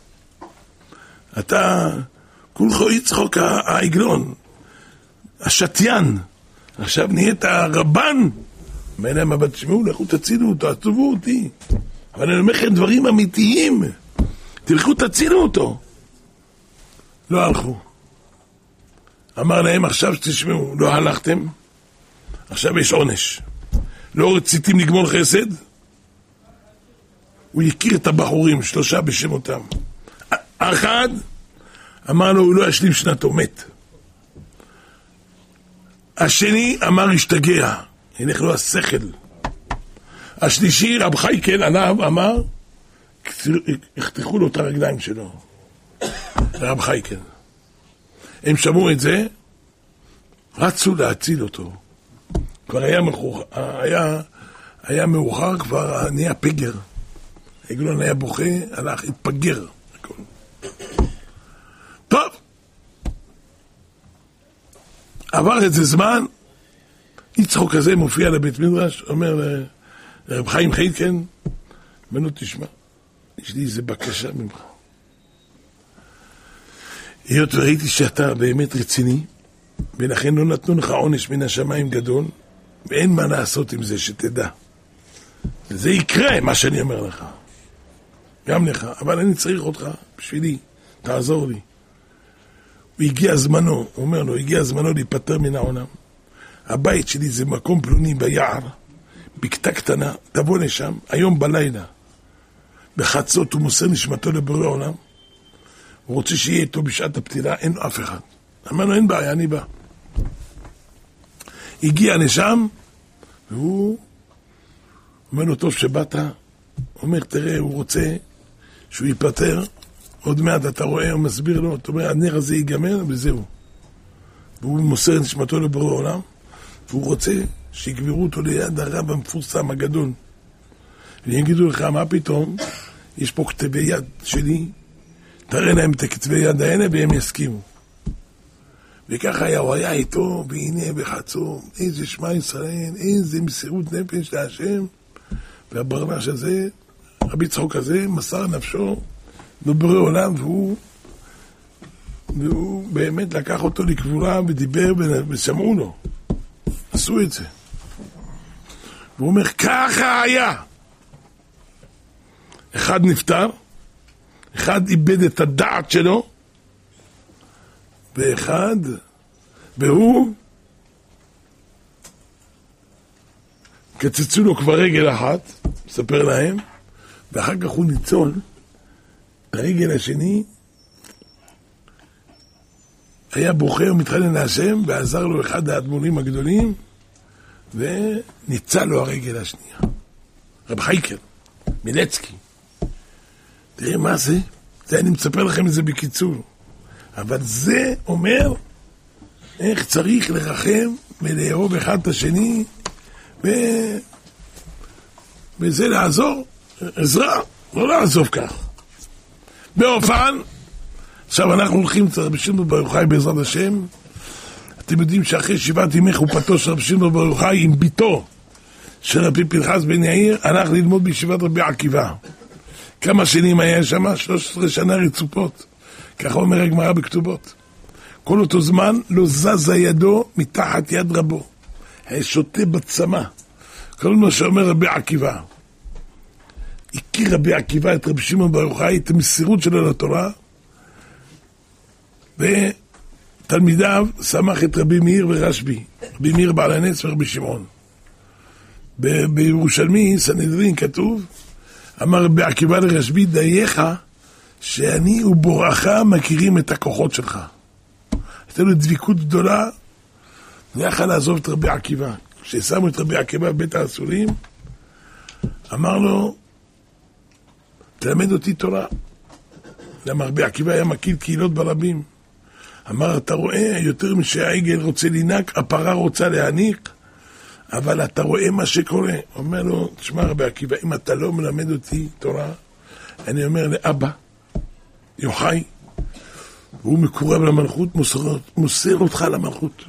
אתה, כולך יצחוק העגלון, השתיין, עכשיו נהיית רבן. אומר להם, אבל תשמעו, לכו תצילו אותו, תעצבו אותי. אבל אני אומר לכם דברים אמיתיים, תלכו תצילו אותו. לא הלכו. אמר להם, עכשיו שתשמעו, לא הלכתם, עכשיו יש עונש. לא רציתם לגמול חסד, הוא הכיר את הבחורים, שלושה בשמותם. אחד אמר לו, הוא לא ישלים שנתו, מת. השני אמר, השתגע, ילך לו השכל. השלישי, רב חייקל עליו, אמר, יחתכו לו את הרגליים שלו. רב חייקל. הם שמעו את זה, רצו להציל אותו. כבר היה מאוחר, היה, היה מאוחר, כבר נהיה פגר. עגלון היה בוכה, הלך, התפגר. טוב. עבר איזה זמן, יצחוק הזה מופיע לבית מדרש, אומר לרב חיים חייקל, בנו תשמע, יש לי איזה בקשה ממך. היות וראיתי שאתה באמת רציני, ולכן לא נתנו לך עונש מן השמיים גדול, ואין מה לעשות עם זה, שתדע. וזה יקרה, מה שאני אומר לך. גם לך, אבל אני צריך אותך, בשבילי, תעזור לי. הוא הגיע זמנו, הוא אומר לו, הגיע זמנו להיפטר מן העולם. הבית שלי זה מקום פלוני ביער, בקתה קטנה, תבוא לשם, היום בלילה. בחצות הוא מוסר נשמתו לבורא עולם, הוא רוצה שיהיה איתו בשעת הפתילה, אין לו אף אחד. אמר לו, אין בעיה, אני בא. הגיע לשם, והוא אומר לו, טוב שבאת, הוא אומר, תראה, הוא רוצה שהוא ייפטר, עוד מעט אתה רואה, הוא מסביר לו, אתה אומר, הנר הזה ייגמר, וזהו. והוא מוסר נשמתו לבורא עולם, והוא רוצה שיקברו אותו ליד הרב המפורסם הגדול. ויגידו לך, מה פתאום? יש פה כתבי יד שלי, תראה להם את הכתבי יד האלה והם יסכימו. וככה היה, הוא היה איתו, והנה בחצור, איזה שמע ישראל, איזה מסירות נפש להשם, והברנש הזה, רבי צחוק הזה, מסר נפשו לבורא עולם, והוא, והוא באמת לקח אותו לקבורה ודיבר ושמעו לו. עשו את זה. והוא אומר, ככה היה. אחד נפטר, אחד איבד את הדעת שלו, ואחד, והוא, קצצו לו כבר רגל אחת, מספר להם, ואחר כך הוא ניצול, הרגל השני, היה בוכה ומתחנן להשם, ועזר לו אחד האדמו"רים הגדולים, וניצל לו הרגל השנייה. רב חייקל, מילצקי. תראה מה זה? זה אני מספר לכם את זה בקיצור. אבל זה אומר איך צריך לרחם ולאהוב אחד את השני, ו... וזה לעזור, עזרה, לא לעזוב כך. באופן, עכשיו אנחנו הולכים את רבי שמעון בר יוחאי בעזרת השם. אתם יודעים שאחרי שבעת ימי חופתו של רבי שמעון בר יוחאי עם ביתו של רבי פנחס בן יאיר, הלך ללמוד בישיבת רבי עקיבא. כמה שנים היה שם? שלוש עשרה שנה רצופות. ככה אומר הגמרא בכתובות. כל אותו זמן לא זזה ידו מתחת יד רבו. היה שותה בצמא. כל מה שאומר רבי עקיבא. הכיר רבי עקיבא את רבי שמעון בר יוחאי, את המסירות שלו לתורה, ותלמידיו שמח את רבי מאיר ורשב"י, רבי מאיר בעל הנץ ורבי שמעון. ב- בירושלמי, סנהדרין, כתוב, אמר רבי עקיבא לרשב"י, דייך שאני ובורך מכירים את הכוחות שלך. הייתה לו דביקות גדולה, לא יכל לעזוב את רבי עקיבא. כששמו את רבי עקיבא בבית האסורים, אמר לו, תלמד אותי תורה. למה רבי עקיבא היה מכיר קהילות ברבים. אמר, אתה רואה, יותר משהעגל רוצה לנק, הפרה רוצה להניק, אבל אתה רואה מה שקורה. אומר לו, תשמע רבי עקיבא, אם אתה לא מלמד אותי תורה, אני אומר לאבא, יוחאי, והוא מקורב למלכות, מוסר, מוסר אותך למלכות.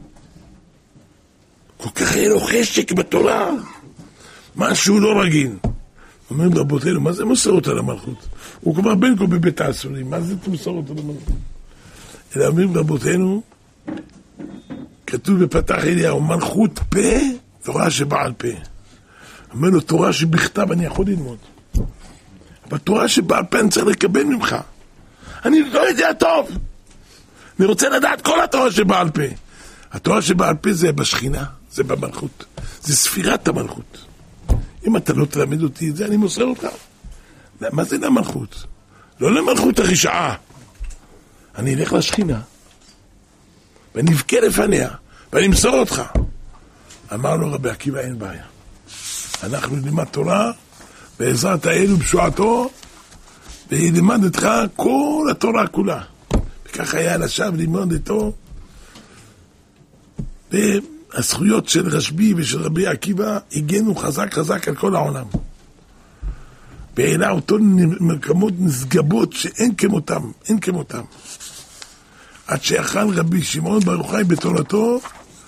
כל כך היה לו חשק בתורה, משהו לא רגיל. אומרים רבותינו, מה זה מוסר אותה למלכות? הוא כבר בן כה בבית האסורים, מה זה מוסר אותה למלכות? אלא אומרים רבותינו, כתוב בפתח אליהו, מלכות פה, תורה שבעל פה. אומר לו, תורה שבכתב אני יכול ללמוד. אבל תורה שבעל פה אני צריך לקבל ממך. אני לא יודע טוב. אני רוצה לדעת כל התורה שבעל פה. התורה שבעל פה זה בשכינה, זה במלכות. זה ספירת המלכות. אם אתה לא תלמד אותי את זה, אני מוסר אותך. מה זה למלכות? לא למלכות הרשעה. אני אלך לשכינה, ואני אבכה לפניה, ואני אמסור אותך. אמר לו רבי עקיבא, אין בעיה. אנחנו נלמד תורה, בעזרת האל ובשועתו, וילמד איתך כל התורה כולה. וכך היה לשב ללמוד איתו, והזכויות של רשב"י ושל רבי עקיבא הגנו חזק חזק על כל העולם. והעלה אותו מקומות נשגבות שאין כמותם, אין כמותם. עד שיכל רבי שמעון בר יוחאי בתורתו,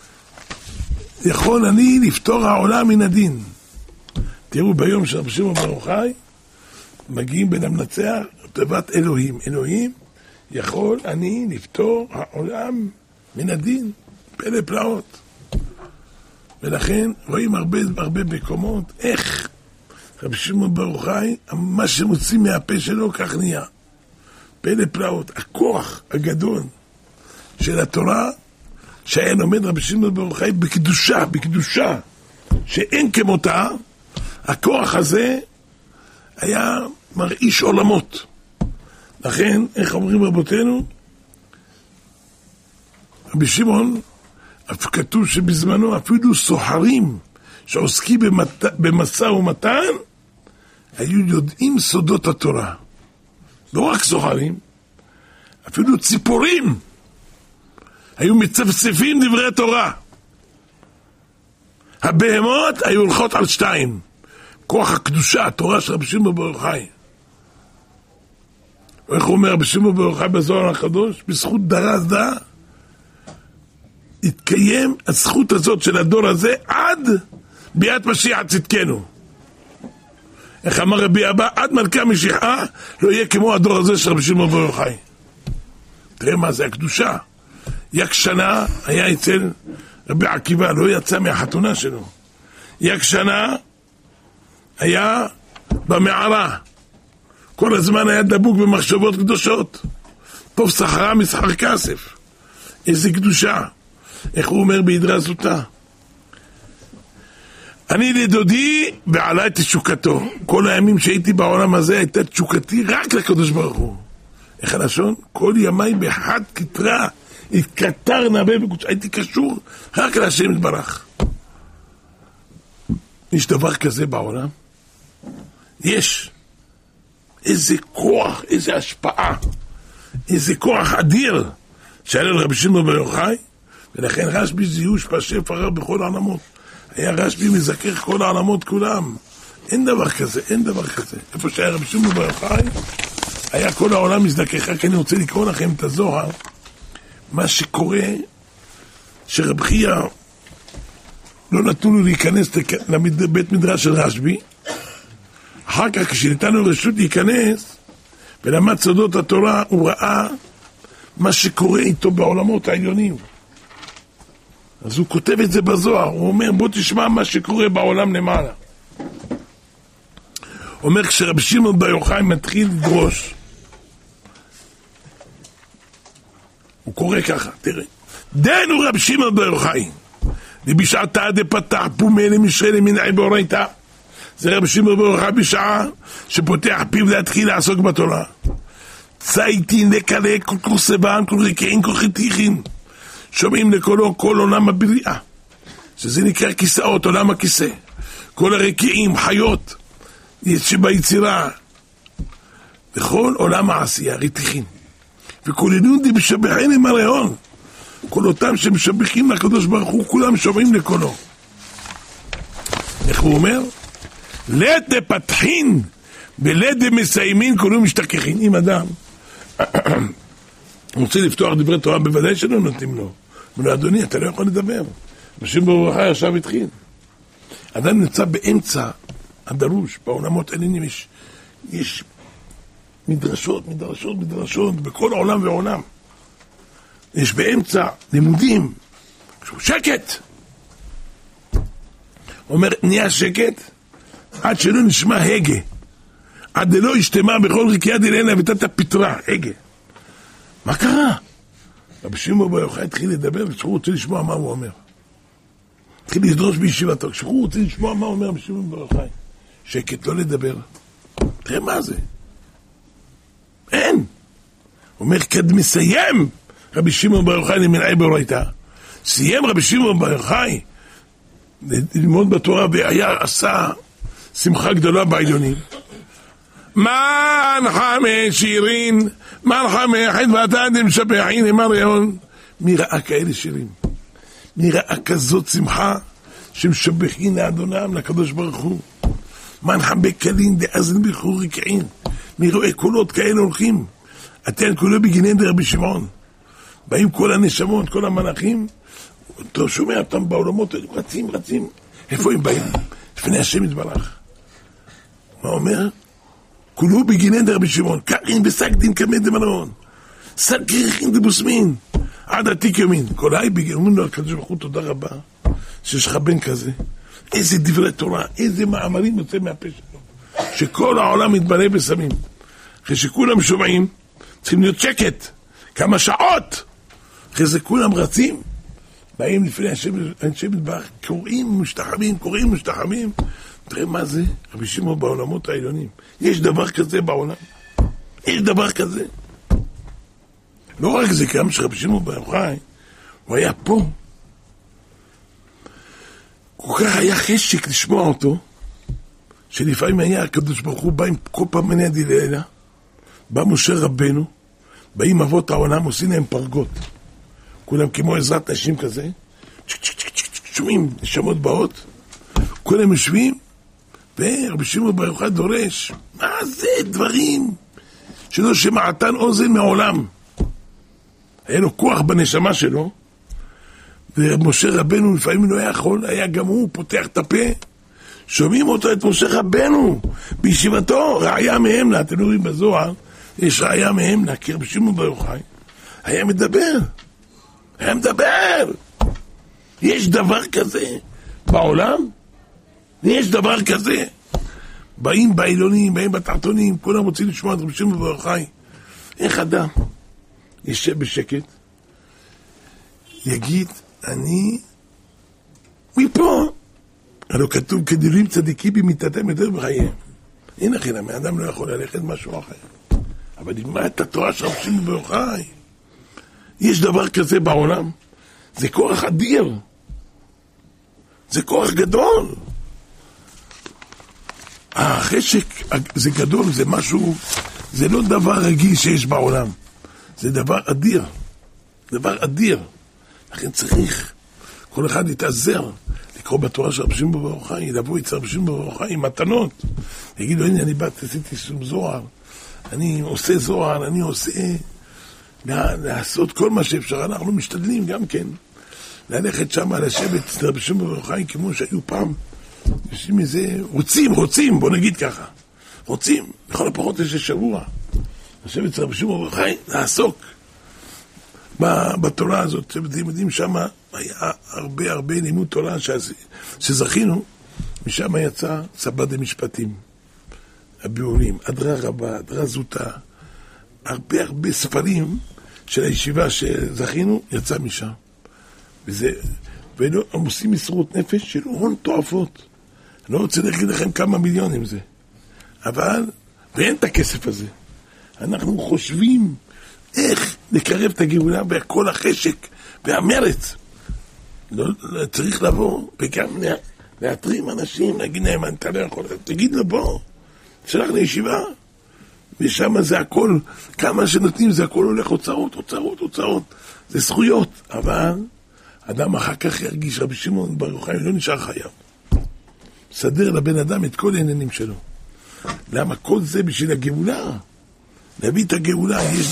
יכול אני לפתור העולם מן הדין. תראו, ביום של רבי שמעון בר יוחאי, מגיעים בין המנצח, תיבת אלוהים. אלוהים יכול אני לפתור העולם מן הדין, פלא פלאות. ולכן רואים הרבה, הרבה מקומות, איך רבי שמעון בר יוחאי, מה שמוציא מהפה שלו כך נהיה. פלא פלאות, הכוח הגדול של התורה, שהיה לומד רבי שמעון בר יוחאי בקדושה, בקדושה, שאין כמותה, הכוח הזה היה מרעיש עולמות. לכן, איך אומרים רבותינו, רבי שמעון, כתוב שבזמנו אפילו סוחרים שעוסקים במת... במשא ומתן, היו יודעים סודות התורה. לא רק סוחרים, אפילו ציפורים היו מצפצפים דברי תורה. הבהמות היו הולכות על שתיים. כוח הקדושה, התורה של רבי שמעון בר יוחאי. ואיך הוא אומר רבי שמעון בר יוחאי בזוהר הקדוש? בזכות דרז דה התקיים הזכות הזאת של הדור הזה עד ביאת משיח צדקנו. איך אמר רבי אבא? עד מלכי המשיחה לא יהיה כמו הדור הזה של רבי שמעון בר יוחאי. תראה מה זה הקדושה. יק שנה היה אצל רבי עקיבא, לא יצא מהחתונה שלו. יק שנה היה במערה, כל הזמן היה דבוק במחשבות קדושות. טוב סחרה מסחר כסף. איזה קדושה. איך הוא אומר בהדרזותה? אני לדודי ועלה את תשוקתו. כל הימים שהייתי בעולם הזה הייתה תשוקתי רק לקדוש ברוך הוא. איך הלשון? כל ימי באחד כתרה התקטר נבא בקודש. הייתי קשור רק להשם יתברך. יש דבר כזה בעולם? יש. איזה כוח, איזה השפעה, איזה כוח אדיר שהיה לרבי שמעון בר יוחאי. ולכן רשב"י זיהו שפע פרר בכל העולמות. היה רשב"י מזכר כל העולמות כולם. אין דבר כזה, אין דבר כזה. איפה שהיה רבי שמעון בר יוחאי, היה כל העולם מזדכך. רק אני רוצה לקרוא לכם את הזוהר, מה שקורה, שרב חייא לא נתנו לו להיכנס לבית מדרש של רשב"י. אחר כך כשניתן לו רשות להיכנס ולמד סודות התורה, הוא ראה מה שקורה איתו בעולמות העליונים. אז הוא כותב את זה בזוהר, הוא אומר בוא תשמע מה שקורה בעולם למעלה. הוא אומר כשרבי שמעון בר יוחאי מתחיל לדרוש, הוא קורא ככה, תראה, דנו רבי שמעון בר יוחאי ובשעתה דפתח פומה למשרה למנעי באורייתא. זה רבי שמעון בר יוחאי בשעה שפותח פיו להתחיל לעסוק בתורה. צייתין לקלה כל קורסבן כל רקעים כל חתיכים, שומעים לקולו כל עולם הבריאה, שזה נקרא כיסאות, עולם הכיסא, כל הרקעים, חיות שביצירה, וכל עולם העשייה, רתיכים, וכולנו די משבחים עם הרעיון, כל אותם שמשבחים לקדוש ברוך הוא, כולם שומעים לקולו. איך הוא אומר? לד פתחין ולד מסיימין כולו משתכחין. אם אדם הוא רוצה לפתוח דברי תורה, בוודאי שלא נותנים לו. אומר לו, אדוני, אתה לא יכול לדבר. בשם ברכה ישב התחיל. אדם נמצא באמצע הדרוש, בעולמות העליונים יש, יש מדרשות, מדרשות, מדרשות, בכל העולם ועולם. יש באמצע לימודים, שקט. אומר, נהיה שקט, עד שלא נשמע הגה. עד לא ישתמע בכל רקיעה דלעילא ותת פתרה, הגה. מה קרה? רבי שמעון בר יוחאי התחיל לדבר, ושהוא רוצה לשמוע מה הוא אומר. התחיל לדרוש בישיבתו, כשהוא רוצה לשמוע מה הוא אומר רבי שמעון בר יוחאי. שקט, לא לדבר. תראה מה זה. אין. הוא אומר, כד מסיים רבי שמעון בר יוחאי למנהי ברייתא. סיים רבי שמעון בר יוחאי ללמוד בתורה, והיה עשה שמחה גדולה בעליונים. מן חמש שירין, מן חמש חדוותא דמשבחין מריון. מי ראה כאלה שירים? מי ראה כזאת שמחה שמשבחין לאדונם, לקדוש ברוך הוא? מן חמש קלין דאזן בחור רקעין. מי רואה קולות כאלה הולכים? אתן כולו בגיני דרבי שמעון. באים כל הנשמות, כל המלאכים, אתה שומע אותם בעולמות, רצים, רצים. איפה הם באים? לפני השם יתברך. מה אומר? כולו בגיני דרבי שמעון, קרין וסקדין כמי דמנון, סקריחין דבוסמין, עד עתיק ימין. כל היי בגרמון לו על קדוש ברוך הוא, תודה רבה, שיש לך בן כזה. איזה דברי תורה, איזה מאמרים יוצא מהפה שלו. שכל העולם מתבלה בסמים. אחרי שכולם שומעים, צריכים להיות שקט. כמה שעות. אחרי זה כולם רצים, באים לפני אנשי מטבח, קוראים משתחמים, קוראים משתחמים. תראה מה זה, רבי שמעון בעולמות העליונים. יש דבר כזה בעולם. יש דבר כזה. לא רק זה, גם שרבי שמעון בר יוחאי, הוא היה פה. כל כך היה חשק לשמוע אותו, שלפעמים היה הקדוש ברוך הוא בא עם כל פעם מניה דלעילא, בא משה רבנו, באים אבות העולם, עושים להם פרגות. כולם כמו עזרת נשים כזה, שומעים, נשמות באות, כולם יושבים, ורבי שמעון בר יוחאי דורש, מה זה דברים שלא שמעתן אוזן מעולם. היה לו כוח בנשמה שלו, ומשה רבנו לפעמים לא היה יכול, היה גם הוא פותח את הפה, שומעים אותו, את משה רבנו, בישיבתו, ראיה מהם לה, אתם רואים בזוהר, יש ראיה מהם לה, כי רבי שמעון בר יוחאי היה מדבר, היה מדבר. יש דבר כזה בעולם? יש דבר כזה? באים בעילונים, באים בתחתונים, כולם רוצים לשמוע את רבי שמעון בר יוחאי. איך אדם ישב בשקט, יגיד, אני מפה, הלא כתוב כדילים צדיקים במיתתם יותר בחייהם. הנה חינם, האדם לא יכול ללכת משהו אחר. אבל נלמד את התורה של רבי שמעון בר יוחאי. יש דבר כזה בעולם. זה כוח אדיר. זה כוח גדול. החשק זה גדול, זה משהו, זה לא דבר רגיל שיש בעולם. זה דבר אדיר. דבר אדיר. לכן צריך, כל אחד יתעזר, לקרוא בתורה של רבי שמעון בר יוחאי, לבוא אצל רבי שמעון בר יוחאי עם מתנות. יגידו, הנה, אני באתי, עשיתי שום זוהר, אני עושה זוהר, אני עושה, לעשות כל מה שאפשר. אנחנו משתדלים גם כן, ללכת שם, לשבת אצל רבי שמעון בר יוחאי, כמו שהיו פעם, יש מזה, רוצים, רוצים, בוא נגיד ככה, רוצים, לכל הפחות יש שבוע, לשבת אצל רבי שמעון בר יוחאי, לעסוק בתורה הזאת. אתם יודעים, שם היה הרבה הרבה לימוד תורה שזכינו, משם יצא סבא דמשפטים, הביאורים, אדרה רבה, אדרה זוטה, הרבה הרבה ספרים של הישיבה שזכינו, יצא משם. וזה, והם עושים מסרות נפש של הון תועפות. אני לא רוצה להגיד לכם כמה מיליונים זה, אבל, ואין את הכסף הזה. אנחנו חושבים איך לקרב את הגאולה והכל החשק והמרץ. לא, לא צריך לבוא וגם להתרים אנשים, להגיד להם, אתה לא יכול, תגיד לו בוא, שלח לישיבה, ושם זה הכל, כמה שנותנים זה הכל הולך הוצאות, הוצאות, הוצאות, זה זכויות, אבל אדם אחר כך ירגיש, רבי שמעון בר יוחאי לא נשאר חייב. סדר לבן אדם את כל העניינים שלו. למה כל זה בשביל הגאולה? להביא את הגאולה, יש,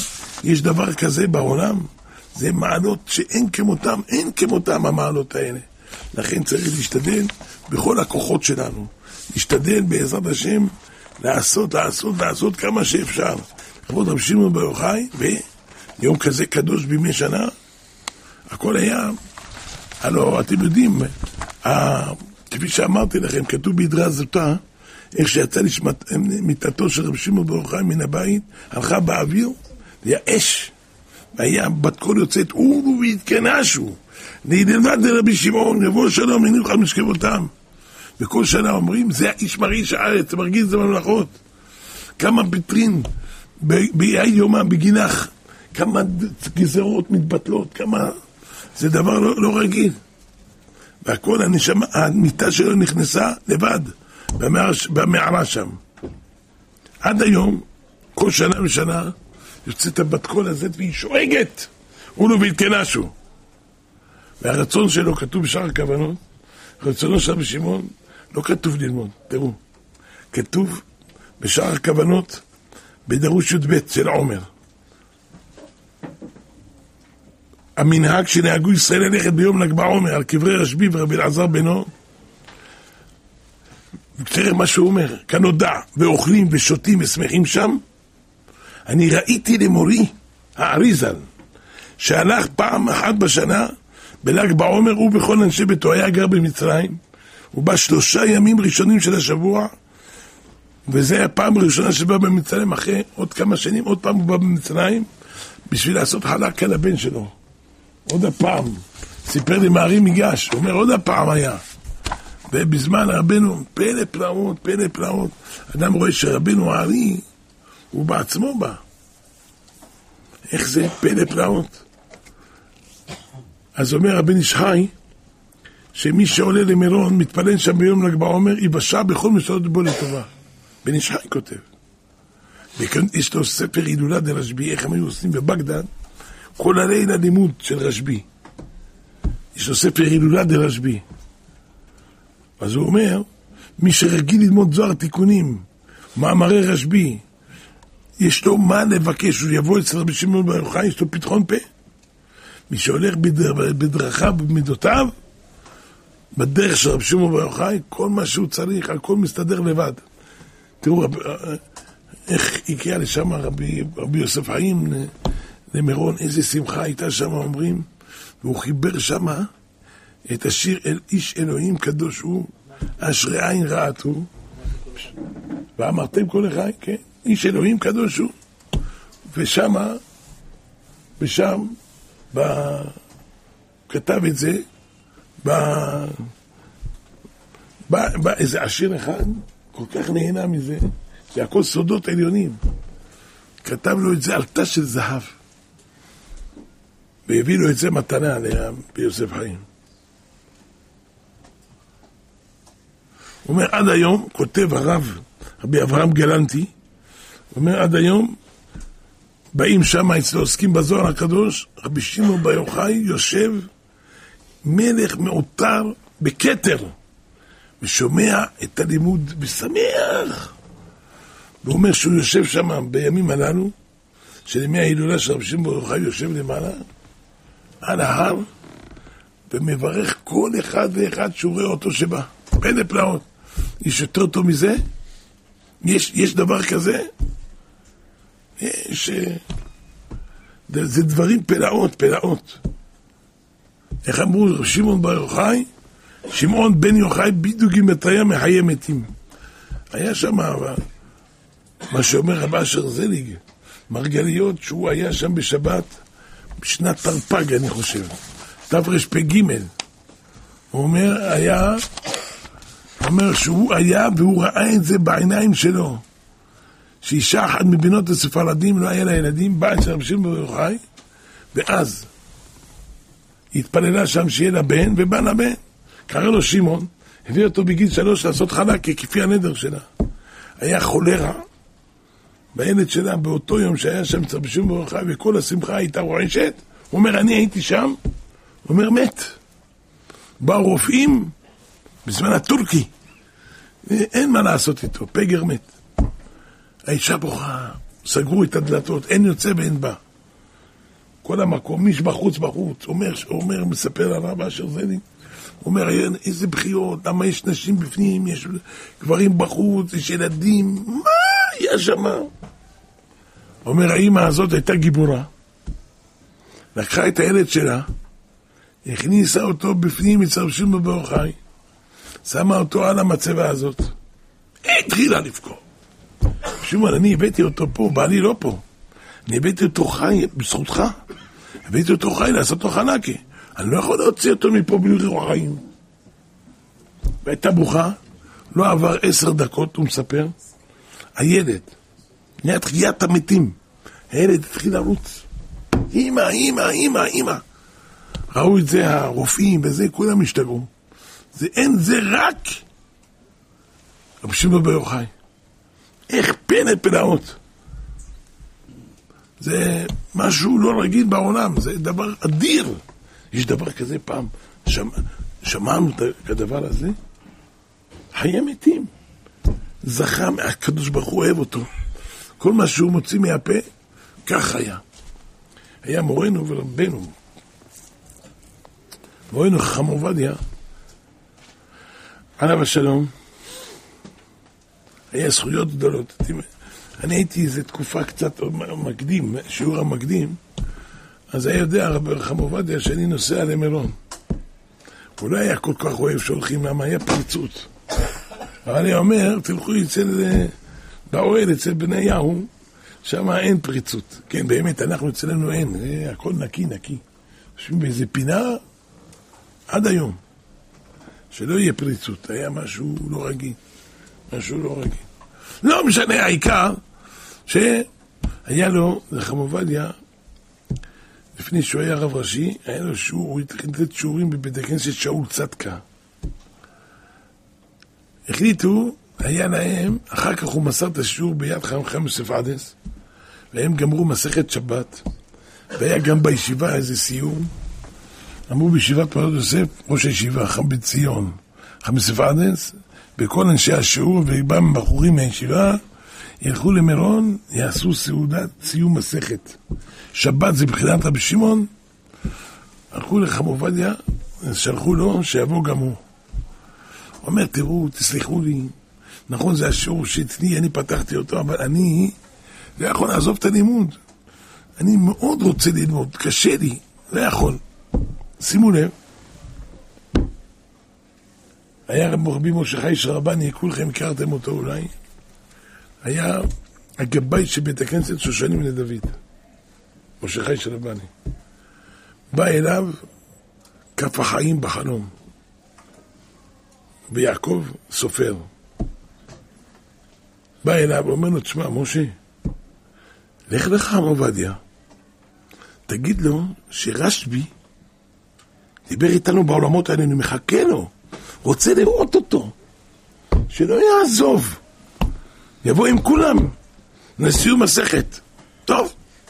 יש דבר כזה בעולם, זה מעלות שאין כמותם, אין כמותם המעלות האלה. לכן צריך להשתדל בכל הכוחות שלנו, להשתדל בעזרת השם, לעשות, לעשות, לעשות כמה שאפשר. לכבוד רבי שמעון בר יוחאי, ויום כזה קדוש בימי שנה, הכל היה, הלוא אתם יודעים, כפי שאמרתי לכם, כתוב בהדרה זוטה, איך שיצא מיטתו של רבי שמעון בר יוחאי מן הבית, הלכה באוויר, היה אש, והיה בת קול יוצאת, אורו והתכנסו, נלמד לרבי שמעון, יבוא שלום, הניחו על משכבותם. וכל שנה אומרים, זה האיש מרעיש הארץ, מרגיז את הממלכות. כמה פטרין באי יומם, בגינך, כמה גזרות מתבטלות, כמה... זה דבר לא, לא רגיל. והכל הנשמה, המיטה שלו נכנסה לבד, במערה שם. עד היום, כל שנה ושנה, יוצאת הבת קול הזאת והיא שואגת, אולו והתכנסו. והרצון שלו כתוב בשאר הכוונות, רצונו של רבי שמעון, לא כתוב ללמוד, תראו, כתוב בשאר הכוונות, בדרוש י"ב של עומר. המנהג שנהגו ישראל ללכת ביום ל"ג בעומר על קברי רשב"י ורבי אלעזר בנו, תראה מה שהוא אומר, כנודע ואוכלים ושותים ושמחים שם. אני ראיתי למורי האריזל שהלך פעם אחת בשנה בל"ג בעומר, הוא בכל אנשי ביתו, היה גר במצרים, הוא בא שלושה ימים ראשונים של השבוע, וזה היה פעם ראשונה שבא במצרים, אחרי עוד כמה שנים עוד פעם הוא בא במצרים בשביל לעשות חלק על הבן שלו. עוד הפעם סיפר לי מערי מיגש, הוא אומר עוד הפעם היה, ובזמן רבנו פלא פלאות, פלא פלאות, אדם רואה שרבנו הארי הוא בעצמו בא, איך זה פלא פלאות. אז אומר הבן איש חי שמי שעולה למירון מתפלל שם ביום ל"ג בעומר יבשע בכל משעות בו לטובה. בן איש חי כותב, וכאן יש לו ספר הילולה דרשב"י, איך הם היו עושים בבגדד כל הליל הלימוד של רשב"י, יש לו ספר הילולה דרשב"י. אז הוא אומר, מי שרגיל ללמוד זוהר תיקונים, מאמרי רשב"י, יש לו מה לבקש, הוא יבוא אצל רבי שמעון בר יוחאי, יש לו פתחון פה. מי שהולך בדרכיו ובמידותיו, בדרך של רבי שמעון בר יוחאי, כל מה שהוא צריך, הכל מסתדר לבד. תראו, רב, איך הגיע לשם רבי, רבי יוסף חיים למירון, איזה שמחה הייתה שם, אומרים, והוא חיבר שם את השיר אל איש אלוהים קדוש הוא, אשרי עין רעתו, ואמרתם כל אחד, כן, איש אלוהים קדוש הוא, ושם, ושם, ב... כתב את זה, ב... ב... ב... איזה עשיר אחד, כל כך נהנה מזה, זה הכל סודות עליונים, כתב לו את זה על תא של זהב, והביא לו את זה מתנה ביוסף חיים. הוא אומר, עד היום, כותב הרב, רבי אברהם גלנטי, הוא אומר, עד היום, באים שם אצלו, עוסקים בזוהר הקדוש, רבי שמעון בר יוחאי יושב מלך מעוטר בכתר, ושומע את הלימוד ושמח. והוא אומר שהוא יושב שם בימים הללו, של ימי ההילולה של רבי שמעון בר יוחאי יושב למעלה, על ההר, ומברך כל אחד ואחד שהוא רואה אותו שבא. פלא פלאות. יש יותר טוב מזה? יש, יש דבר כזה? יש... זה דברים פלאות, פלאות. איך אמרו רבי שמעון בר יוחאי? שמעון בן יוחאי בדיוק גימטריה מחיי מתים. היה שם מה שאומר רב אשר זליג, מרגליות, שהוא היה שם בשבת, בשנת תרפ"ג אני חושב, תרפ"ג. הוא אומר, היה, הוא אומר שהוא היה והוא ראה את זה בעיניים שלו, שאישה אחת מבינות הספרדים, לא היה לה ילדים, באה אצל רבי שמעון בר יוחאי, ואז התפללה שם שיהיה לה בן, ובא לה בן. קרא לו שמעון, הביא אותו בגיל שלוש לעשות חלק כפי הנדר שלה. היה חולרה בילד שלה באותו יום שהיה שם אצל רבי שמעון בר יוחאי, וכל השמחה הייתה רועשת. הוא אומר, אני הייתי שם, הוא אומר, מת. באו רופאים בזמן הטורקי, אין מה לעשות איתו, פגר מת. האישה בוכה, סגרו את הדלתות, אין יוצא ואין בא. כל המקום, מיש בחוץ בחוץ, אומר, אומר, מספר הרב אשר זני, אומר, איזה בחיות, למה יש נשים בפנים, יש גברים בחוץ, יש ילדים, מה יש שם? אומר, האמא הזאת הייתה גיבורה, לקחה את הילד שלה, הכניסה אותו בפנים אצל שמעון בר יוחאי, שמה אותו על המצבה הזאת, התחילה לבכות. שמעון, אני הבאתי אותו פה, בעלי לא פה, אני הבאתי אותו חי בזכותך, הבאתי אותו חי לעשות אותו חנקי, אני לא יכול להוציא אותו מפה בלי רוח חיים. והייתה בוכה, לא עבר עשר דקות, הוא מספר, הילד, נהיה תחיית המתים, הילד התחיל לרוץ, אמא, אמא, אמא, אמא. ראו את זה הרופאים וזה, כולם השתגעו. זה אין, זה רק רבי שמעון בר יוחאי. איך פלא פלאות. זה משהו לא רגיל בעולם, זה דבר אדיר. יש דבר כזה פעם, שמע, שמענו את הדבר הזה, חיי מתים. זכה, הקדוש ברוך הוא אוהב אותו. כל מה שהוא מוציא מהפה, כך היה. היה מורנו ורבנו. מורנו חכם עובדיה, עליו השלום, היה זכויות גדולות. אני הייתי איזו תקופה קצת מקדים, שיעור המקדים, אז היה יודע רבי חכם עובדיה שאני נוסע למירון. הוא לא היה כל כך אוהב שהולכים, למה היה פריצות. אבל אני אומר, תלכו אצל, באוהל אצל בני יהו, שם אין פריצות. כן, באמת, אנחנו אצלנו אין, הכל נקי, נקי. יושבים באיזה פינה עד היום. שלא יהיה פריצות, היה משהו לא רגיל. משהו לא רגיל. לא משנה, העיקר שהיה לו, חכם עובדיה, לפני שהוא היה רב ראשי, היה לו שיעור, הוא התחיל לתת שיעורים בבית הכנסת שאול צדקה. החליטו, היה להם, אחר כך הוא מסר את השיעור ביד חכם חיים יוסף עדס, והם גמרו מסכת שבת, והיה גם בישיבה איזה סיום, אמרו בישיבת פרדות יוסף, ראש הישיבה, חכם בית ציון, חכם יוסף עדס, וכל אנשי השיעור, ובאם בחורים מהישיבה, ילכו למירון, יעשו סעודת סיום מסכת. שבת זה בחינת רבי שמעון, הלכו לחכם עובדיה, שלחו לו שיבוא גם הוא. הוא אומר, תראו, תסלחו לי, נכון, זה השיעור שאצלי, אני פתחתי אותו, אבל אני לא יכול לעזוב את הלימוד. אני מאוד רוצה ללמוד, קשה לי, לא יכול. שימו לב, היה רבי משה חי שרבני, כולכם הכרתם אותו אולי, היה הגבאי של בית הכנסת שושנים לדוד, משה חי שרבני. בא אליו כף החיים בחלום, ויעקב סופר. בא אליו ואומר לו, תשמע, משה, לך לחכם עובדיה, תגיד לו שרשב"י דיבר איתנו בעולמות האלה, אני מחכה לו, רוצה לראות אותו, שלא יעזוב, יבוא עם כולם, נסיום מסכת. טוב.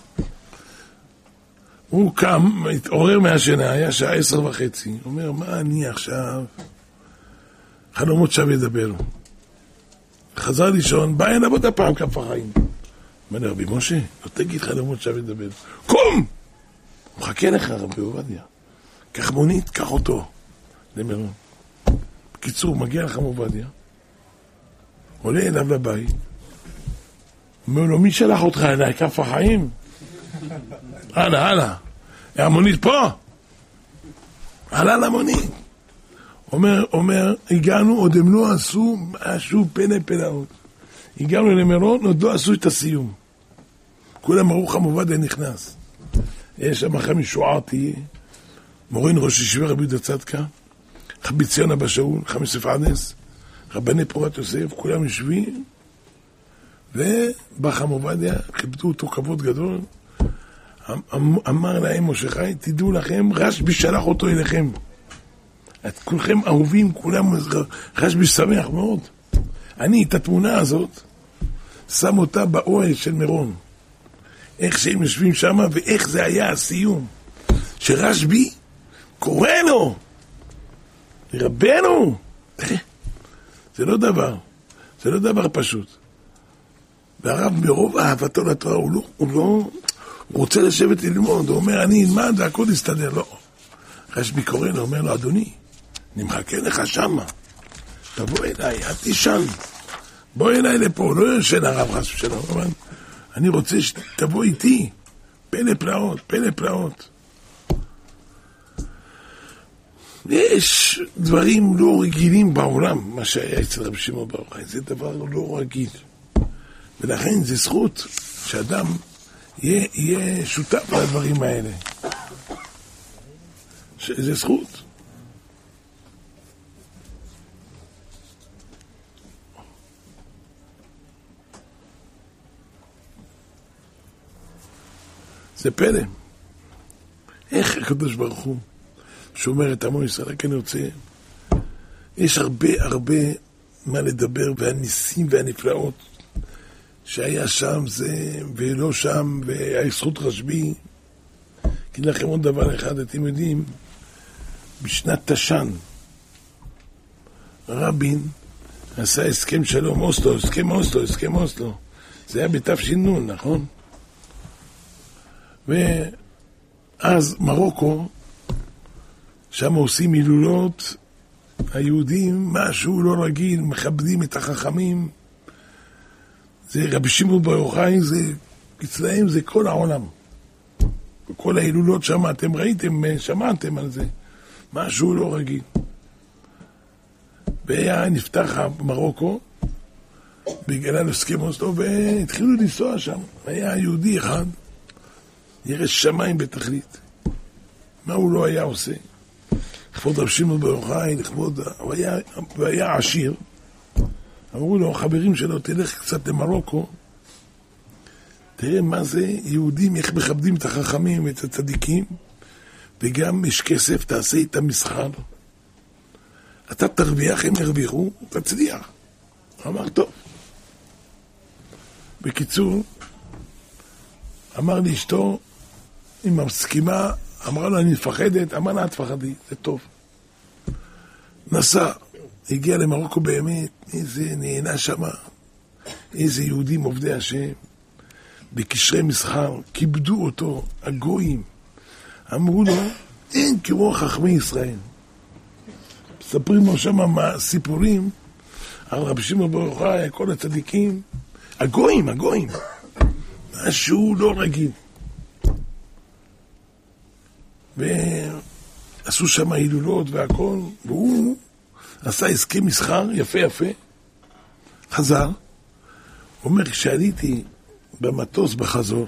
הוא קם, התעורר מהשינה, היה שעה עשר וחצי, אומר, מה אני עכשיו? חלומות שווה ידבר. חזר לישון, בא אליו עוד הפעם כף החיים. אומר לי, רבי משה, לא תגיד חלומות שווה ידבר. קום! הוא מחכה לך, רבי עובדיה. קח מונית, קח אותו. למירון. בקיצור, מגיע לכם עובדיה, עולה אליו לבית, אומר לו, מי שלח אותך אליי, כף החיים? הלאה, הלאה. המונית פה? עלה למונית. אומר, אומר, הגענו, עוד הם לא עשו משהו פלא פלאות. הגענו למירון, עוד לא עשו את הסיום. כולם אמרו, חכם עובדיה נכנס. יש שם חכם משוערתי, מורן ראש ישיבה רבי יהודה צדקה, רבי ציון אבא שאול, חכם יוסף עדס, רבני פורת יוסף, כולם יושבים, ובא חכם עובדיה, כיבדו אותו כבוד גדול, אמר להם משה חי, תדעו לכם, רשב"י שלח אותו אליכם. את כולכם אהובים, כולם, רשב"י שמח מאוד. אני את התמונה הזאת, שם אותה באוהל של מירון. איך שהם יושבים שם, ואיך זה היה הסיום. שרשב"י קורא לו, רבנו, זה לא דבר, זה לא דבר פשוט. והרב מרוב אהבתו לתורה, הוא לא, הוא לא, הוא רוצה לשבת ללמוד, הוא אומר, אני אלמד והכל יסתדר. לא. רשב"י קורא לו, אומר לו, אדוני, אני מחכה לך שמה. תבוא אליי, אל תישן. בוא אליי לפה, לא ישן הרב חס ושלום. אני רוצה שתבוא איתי. פלא פלאות, פלא פלאות. יש דברים לא רגילים בעולם, מה שהיה אצל רבי שמעון בר יוחאי, זה דבר לא רגיל. ולכן זה זכות שאדם יהיה, יהיה שותף לדברים האלה. זה זכות. זה פלא. איך הקדוש ברוך הוא שומר את עמו ישראל? רק אני רוצה, יש הרבה הרבה מה לדבר, והניסים והנפלאות שהיה שם זה ולא שם, והיה זכות רשב"י. כי לכם עוד דבר אחד, אתם יודעים, בשנת תש"ן רבין עשה הסכם שלום, אוסלו, הסכם אוסלו, הסכם אוסלו. זה היה בתש"ן, נכון? ואז מרוקו, שם עושים הילולות, היהודים, משהו לא רגיל, מכבדים את החכמים. זה רבי שמעון בר יוחאי, זה, אצלהם זה כל העולם. כל ההילולות שם, אתם ראיתם, שמעתם על זה. משהו לא רגיל. והיה נפתח מרוקו, בגלל הסכם אוסלו, והתחילו לנסוע שם. היה יהודי אחד, ירא שמיים בתכלית. מה הוא לא היה עושה? לכבוד רבי שמעון בר יוחאי, לכבוד, הוא היה, הוא היה עשיר. אמרו לו, החברים שלו, תלך קצת למרוקו, תראה מה זה יהודים, איך מכבדים את החכמים ואת הצדיקים, וגם יש כסף, תעשה איתם מסחר. אתה תרוויח, הם ירוויחו, תצליח. אמר, טוב. בקיצור, אמר לאשתו, אם מסכימה, אמרה לו, אני מפחדת, אמר לה, תפחדי, זה טוב. נסע, הגיע למרוקו באמת, איזה נהנה שמה, איזה יהודים עובדי השם, בקשרי מסחר, כיבדו אותו, הגויים, אמרו לו, אין כמו חכמי ישראל. מספרים לו שמה סיפורים, על רבי שמעון בר יוחאי, כל הצדיקים, הגויים, הגויים, משהו לא רגיל. ועשו שם הילולות והכל, והוא עשה הסכם מסחר יפה יפה, חזר, אומר, כשעליתי במטוס בחזור,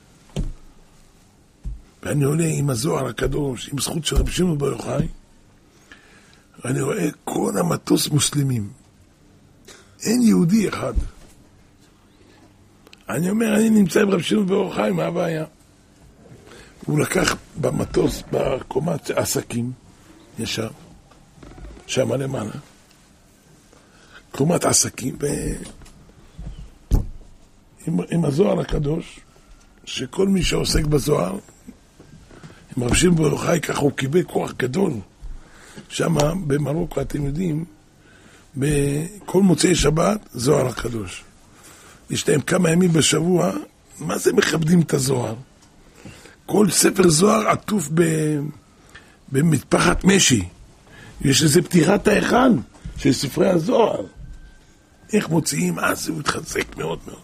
ואני עולה עם הזוהר הקדוש, עם זכות של רבי שמעון בר יוחאי, ואני רואה כל המטוס מוסלמים, אין יהודי אחד. אני אומר, אני נמצא עם רבי שמעון בר יוחאי, מה הבעיה? הוא לקח במטוס, בקומת עסקים, ישב, שם למעלה, קומת עסקים, ו... עם, עם הזוהר הקדוש, שכל מי שעוסק בזוהר, עם רבי שמעון בר יוחאי, ככה הוא קיבל כוח גדול. שם במרוקו, אתם יודעים, בכל מוצאי שבת, זוהר הקדוש. יש להם כמה ימים בשבוע, מה זה מכבדים את הזוהר? כל ספר זוהר עטוף ב... במטפחת משי. יש לזה פתיחת ההיכל של ספרי הזוהר. איך מוציאים? אז זה מתחזק מאוד מאוד.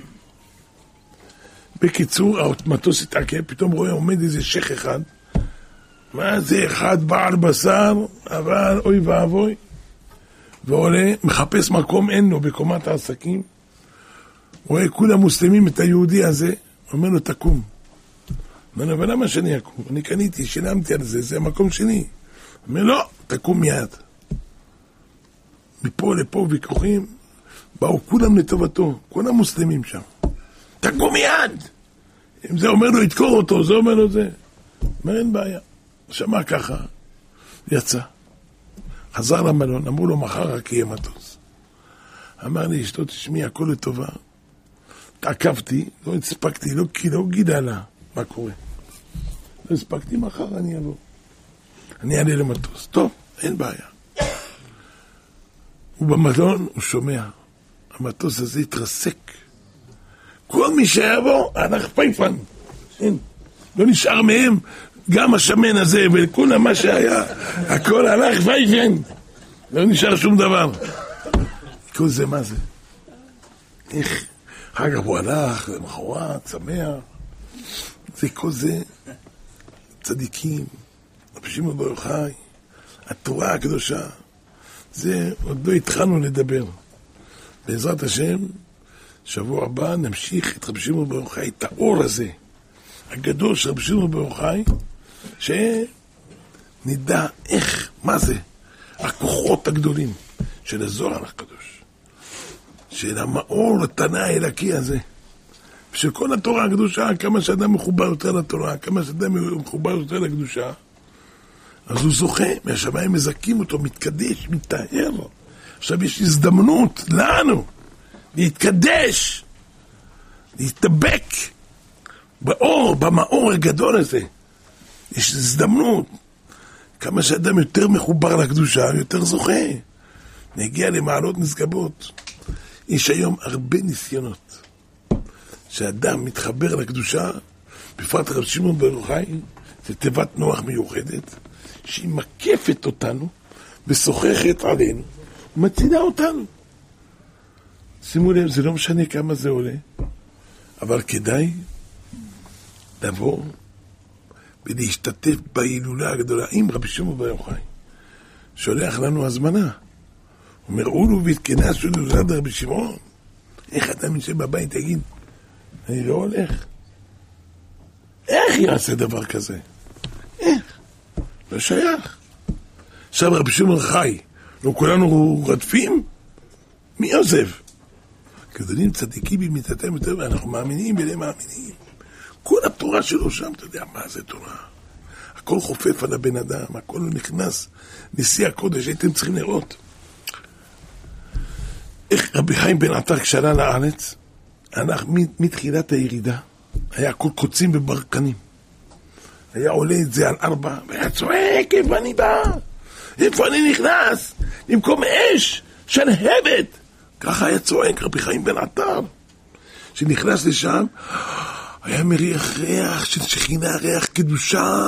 בקיצור, המטוס התעכב, פתאום רואה עומד איזה שייך אחד. מה זה אחד בעל בשר, אבל אוי ואבוי. ועולה, מחפש מקום, אין לו בקומת העסקים. רואה כולם מוסלמים את היהודי הזה, אומר לו תקום. אומר לו, אבל למה שאני אקום? אני קניתי, שילמתי על זה, זה המקום שלי. אומר לא, תקום מיד. מפה לפה ויכוחים, באו כולם לטובתו, כל המוסלמים שם. תקום מיד! אם זה אומר לו, יתקור אותו, זה אומר לו זה. אומר, אין בעיה. שמע ככה, יצא. חזר למלון, אמרו לו, מחר רק יהיה מטוס. אמר לי, אשתו, תשמעי, הכל לטובה. תעקבתי, לא הספקתי, לא, כי לא גידה לה מה קורה. לא הספקתי, מחר אני אבוא. אני אעלה למטוס. טוב, אין בעיה. הוא במלון, הוא שומע. המטוס הזה התרסק. כל מי שהיה בו, הלך פייפן. אין. לא נשאר מהם גם השמן הזה וכולה מה שהיה, הכל הלך וייבן. לא נשאר שום דבר. כל זה מה זה? איך? אחר כך הוא הלך, למחרת, שמח. זה כל זה צדיקים, רבי שמעון בר יוחאי, התורה הקדושה. זה עוד לא התחלנו לדבר. בעזרת השם, שבוע הבא נמשיך את רבי שמעון בר יוחאי, את האור הזה, הגדול של רבי שמעון בר יוחאי, שנדע איך, מה זה, הכוחות הגדולים של הזוהר הקדוש, של המאור התנא האלוקי הזה, ושל כל התורה הקדושה. כמה שאדם מחובר יותר לתורה, כמה שאדם מחובר יותר לקדושה, אז הוא זוכה, מהשמיים מזכים אותו, מתקדש, מתאר. עכשיו יש הזדמנות לנו להתקדש, להתאבק באור, במאור הגדול הזה. יש הזדמנות. כמה שאדם יותר מחובר לקדושה, יותר זוכה. נגיע למעלות נשגבות. יש היום הרבה ניסיונות. שאדם מתחבר לקדושה, בפרט רבי שמעון בר יוחאי, זה תיבת נוח מיוחדת, שהיא מקפת אותנו, ושוחחת עלינו, ומצילה אותנו. שימו לב, זה לא משנה כמה זה עולה, אבל כדאי לבוא ולהשתתף בהילולה הגדולה. עם רבי שמעון בר יוחאי שולח לנו הזמנה, אומר, אולו והתכנסו להילולת רבי שמעון. איך אתה יושב בבית, תגיד, אני לא הולך? איך יעשה דבר כזה? איך? לא שייך. עכשיו רבי שמעון חי, לא כולנו רדפים? מי עוזב? גדולים צדיקים במיתתם יותר, ואנחנו מאמינים ולא מאמינים. כל התורה שלו שם, אתה יודע מה זה תורה? הכל חופף על הבן אדם, הכל נכנס נשיא הקודש. הייתם צריכים לראות איך רבי חיים בן עטר כשעלה לארץ, אנחנו מתחילת הירידה היה הכל קוצים וברקנים, היה עולה את זה על ארבע והיה צועק, איפה אני בא? איפה אני נכנס? במקום אש שלהבת. ככה היה צועק רבי חיים בן עטר. שנכנס לשם היה מריח ריח של שכינה, ריח קדושה,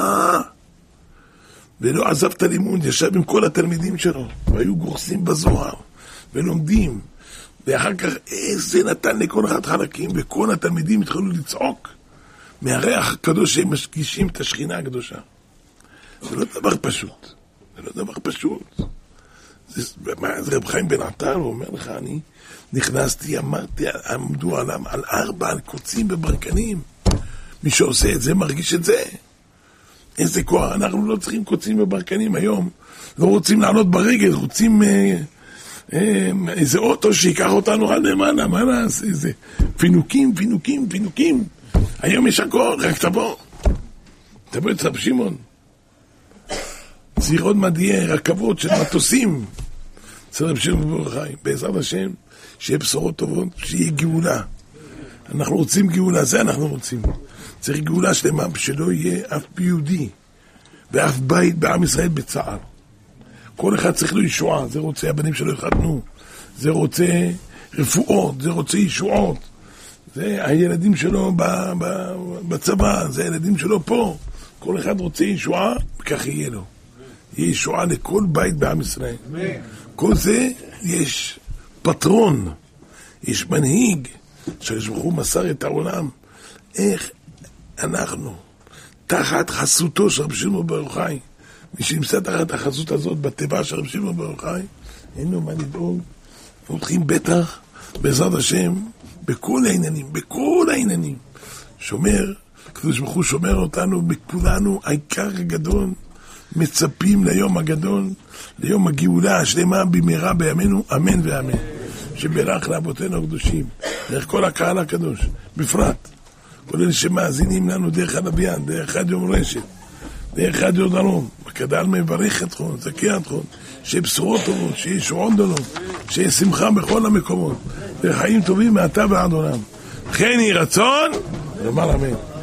ולא עזב את הלימוד, ישב עם כל התלמידים שלו והיו גורסים בזוהר ולומדים. ואחר כך איזה נתן לכל אחד חלקים, וכל התלמידים התחילו לצעוק מהריח הקדוש שהם משגישים את השכינה הקדושה. זה לא דבר פשוט, זה לא דבר פשוט. זה, מה, זה רב חיים בן עטר, הוא אומר לך, אני נכנסתי, אמרתי, עמדו עליו על ארבע, על קוצים וברקנים. מי שעושה את זה מרגיש את זה. איזה כוח, אנחנו לא צריכים קוצים וברקנים היום, לא רוצים לעלות ברגל, רוצים אה, אה, איזה אוטו שיקח אותנו על למעלה, מה נעשה? איזה פינוקים, פינוקים, פינוקים. היום יש הכל, רק תבוא. תבוא את רב שמעון. צריך עוד מדיע רכבות של מטוסים. אצל רב שמעון בר יוחאי, בעזרת השם, שיהיה בשורות טובות, שיהיה גאולה. אנחנו רוצים גאולה, זה אנחנו רוצים. צריך גאולה שלמה, שלא יהיה אף יהודי ואף בית בעם ישראל בצער. כל אחד צריך לו ישועה, זה רוצה הבנים שלו יחתנו, זה רוצה רפואות, זה רוצה ישועות, זה הילדים שלו בצבא, זה הילדים שלו פה. כל אחד רוצה ישועה, וכך יהיה לו. יהיה ישועה לכל בית בעם ישראל. כל זה יש פטרון, יש מנהיג, שהשבחו מסר את העולם. איך אנחנו, תחת חסותו של רבי שמעון בר יוחאי, מי שנמצא תחת החסות הזאת, בטבע של רבי שמעון בר יוחאי, אין לו מה לדאוג. הולכים בטח, בעזרת השם, בכל העניינים, בכל העניינים. שומר, הקדוש ברוך הוא שומר אותנו, בכולנו, העיקר הגדול, מצפים ליום הגדול, ליום הגאולה השלמה במהרה בימינו, אמן ואמן. שברך לאבותינו הקדושים, דרך כל הקהל הקדוש, בפרט, כל אלה שמאזינים לנו דרך הלוויין, דרך רדיו מורשת, דרך רדיו דרום, וכדאל מברך אתכם, זכה אתכם, שיהיה בשורות טובות, שיהיה ישועות גדולות, שיהיה שמחה בכל המקומות, וחיים טובים מעתה ועד עולם. כן יהי רצון, ואמר אמן.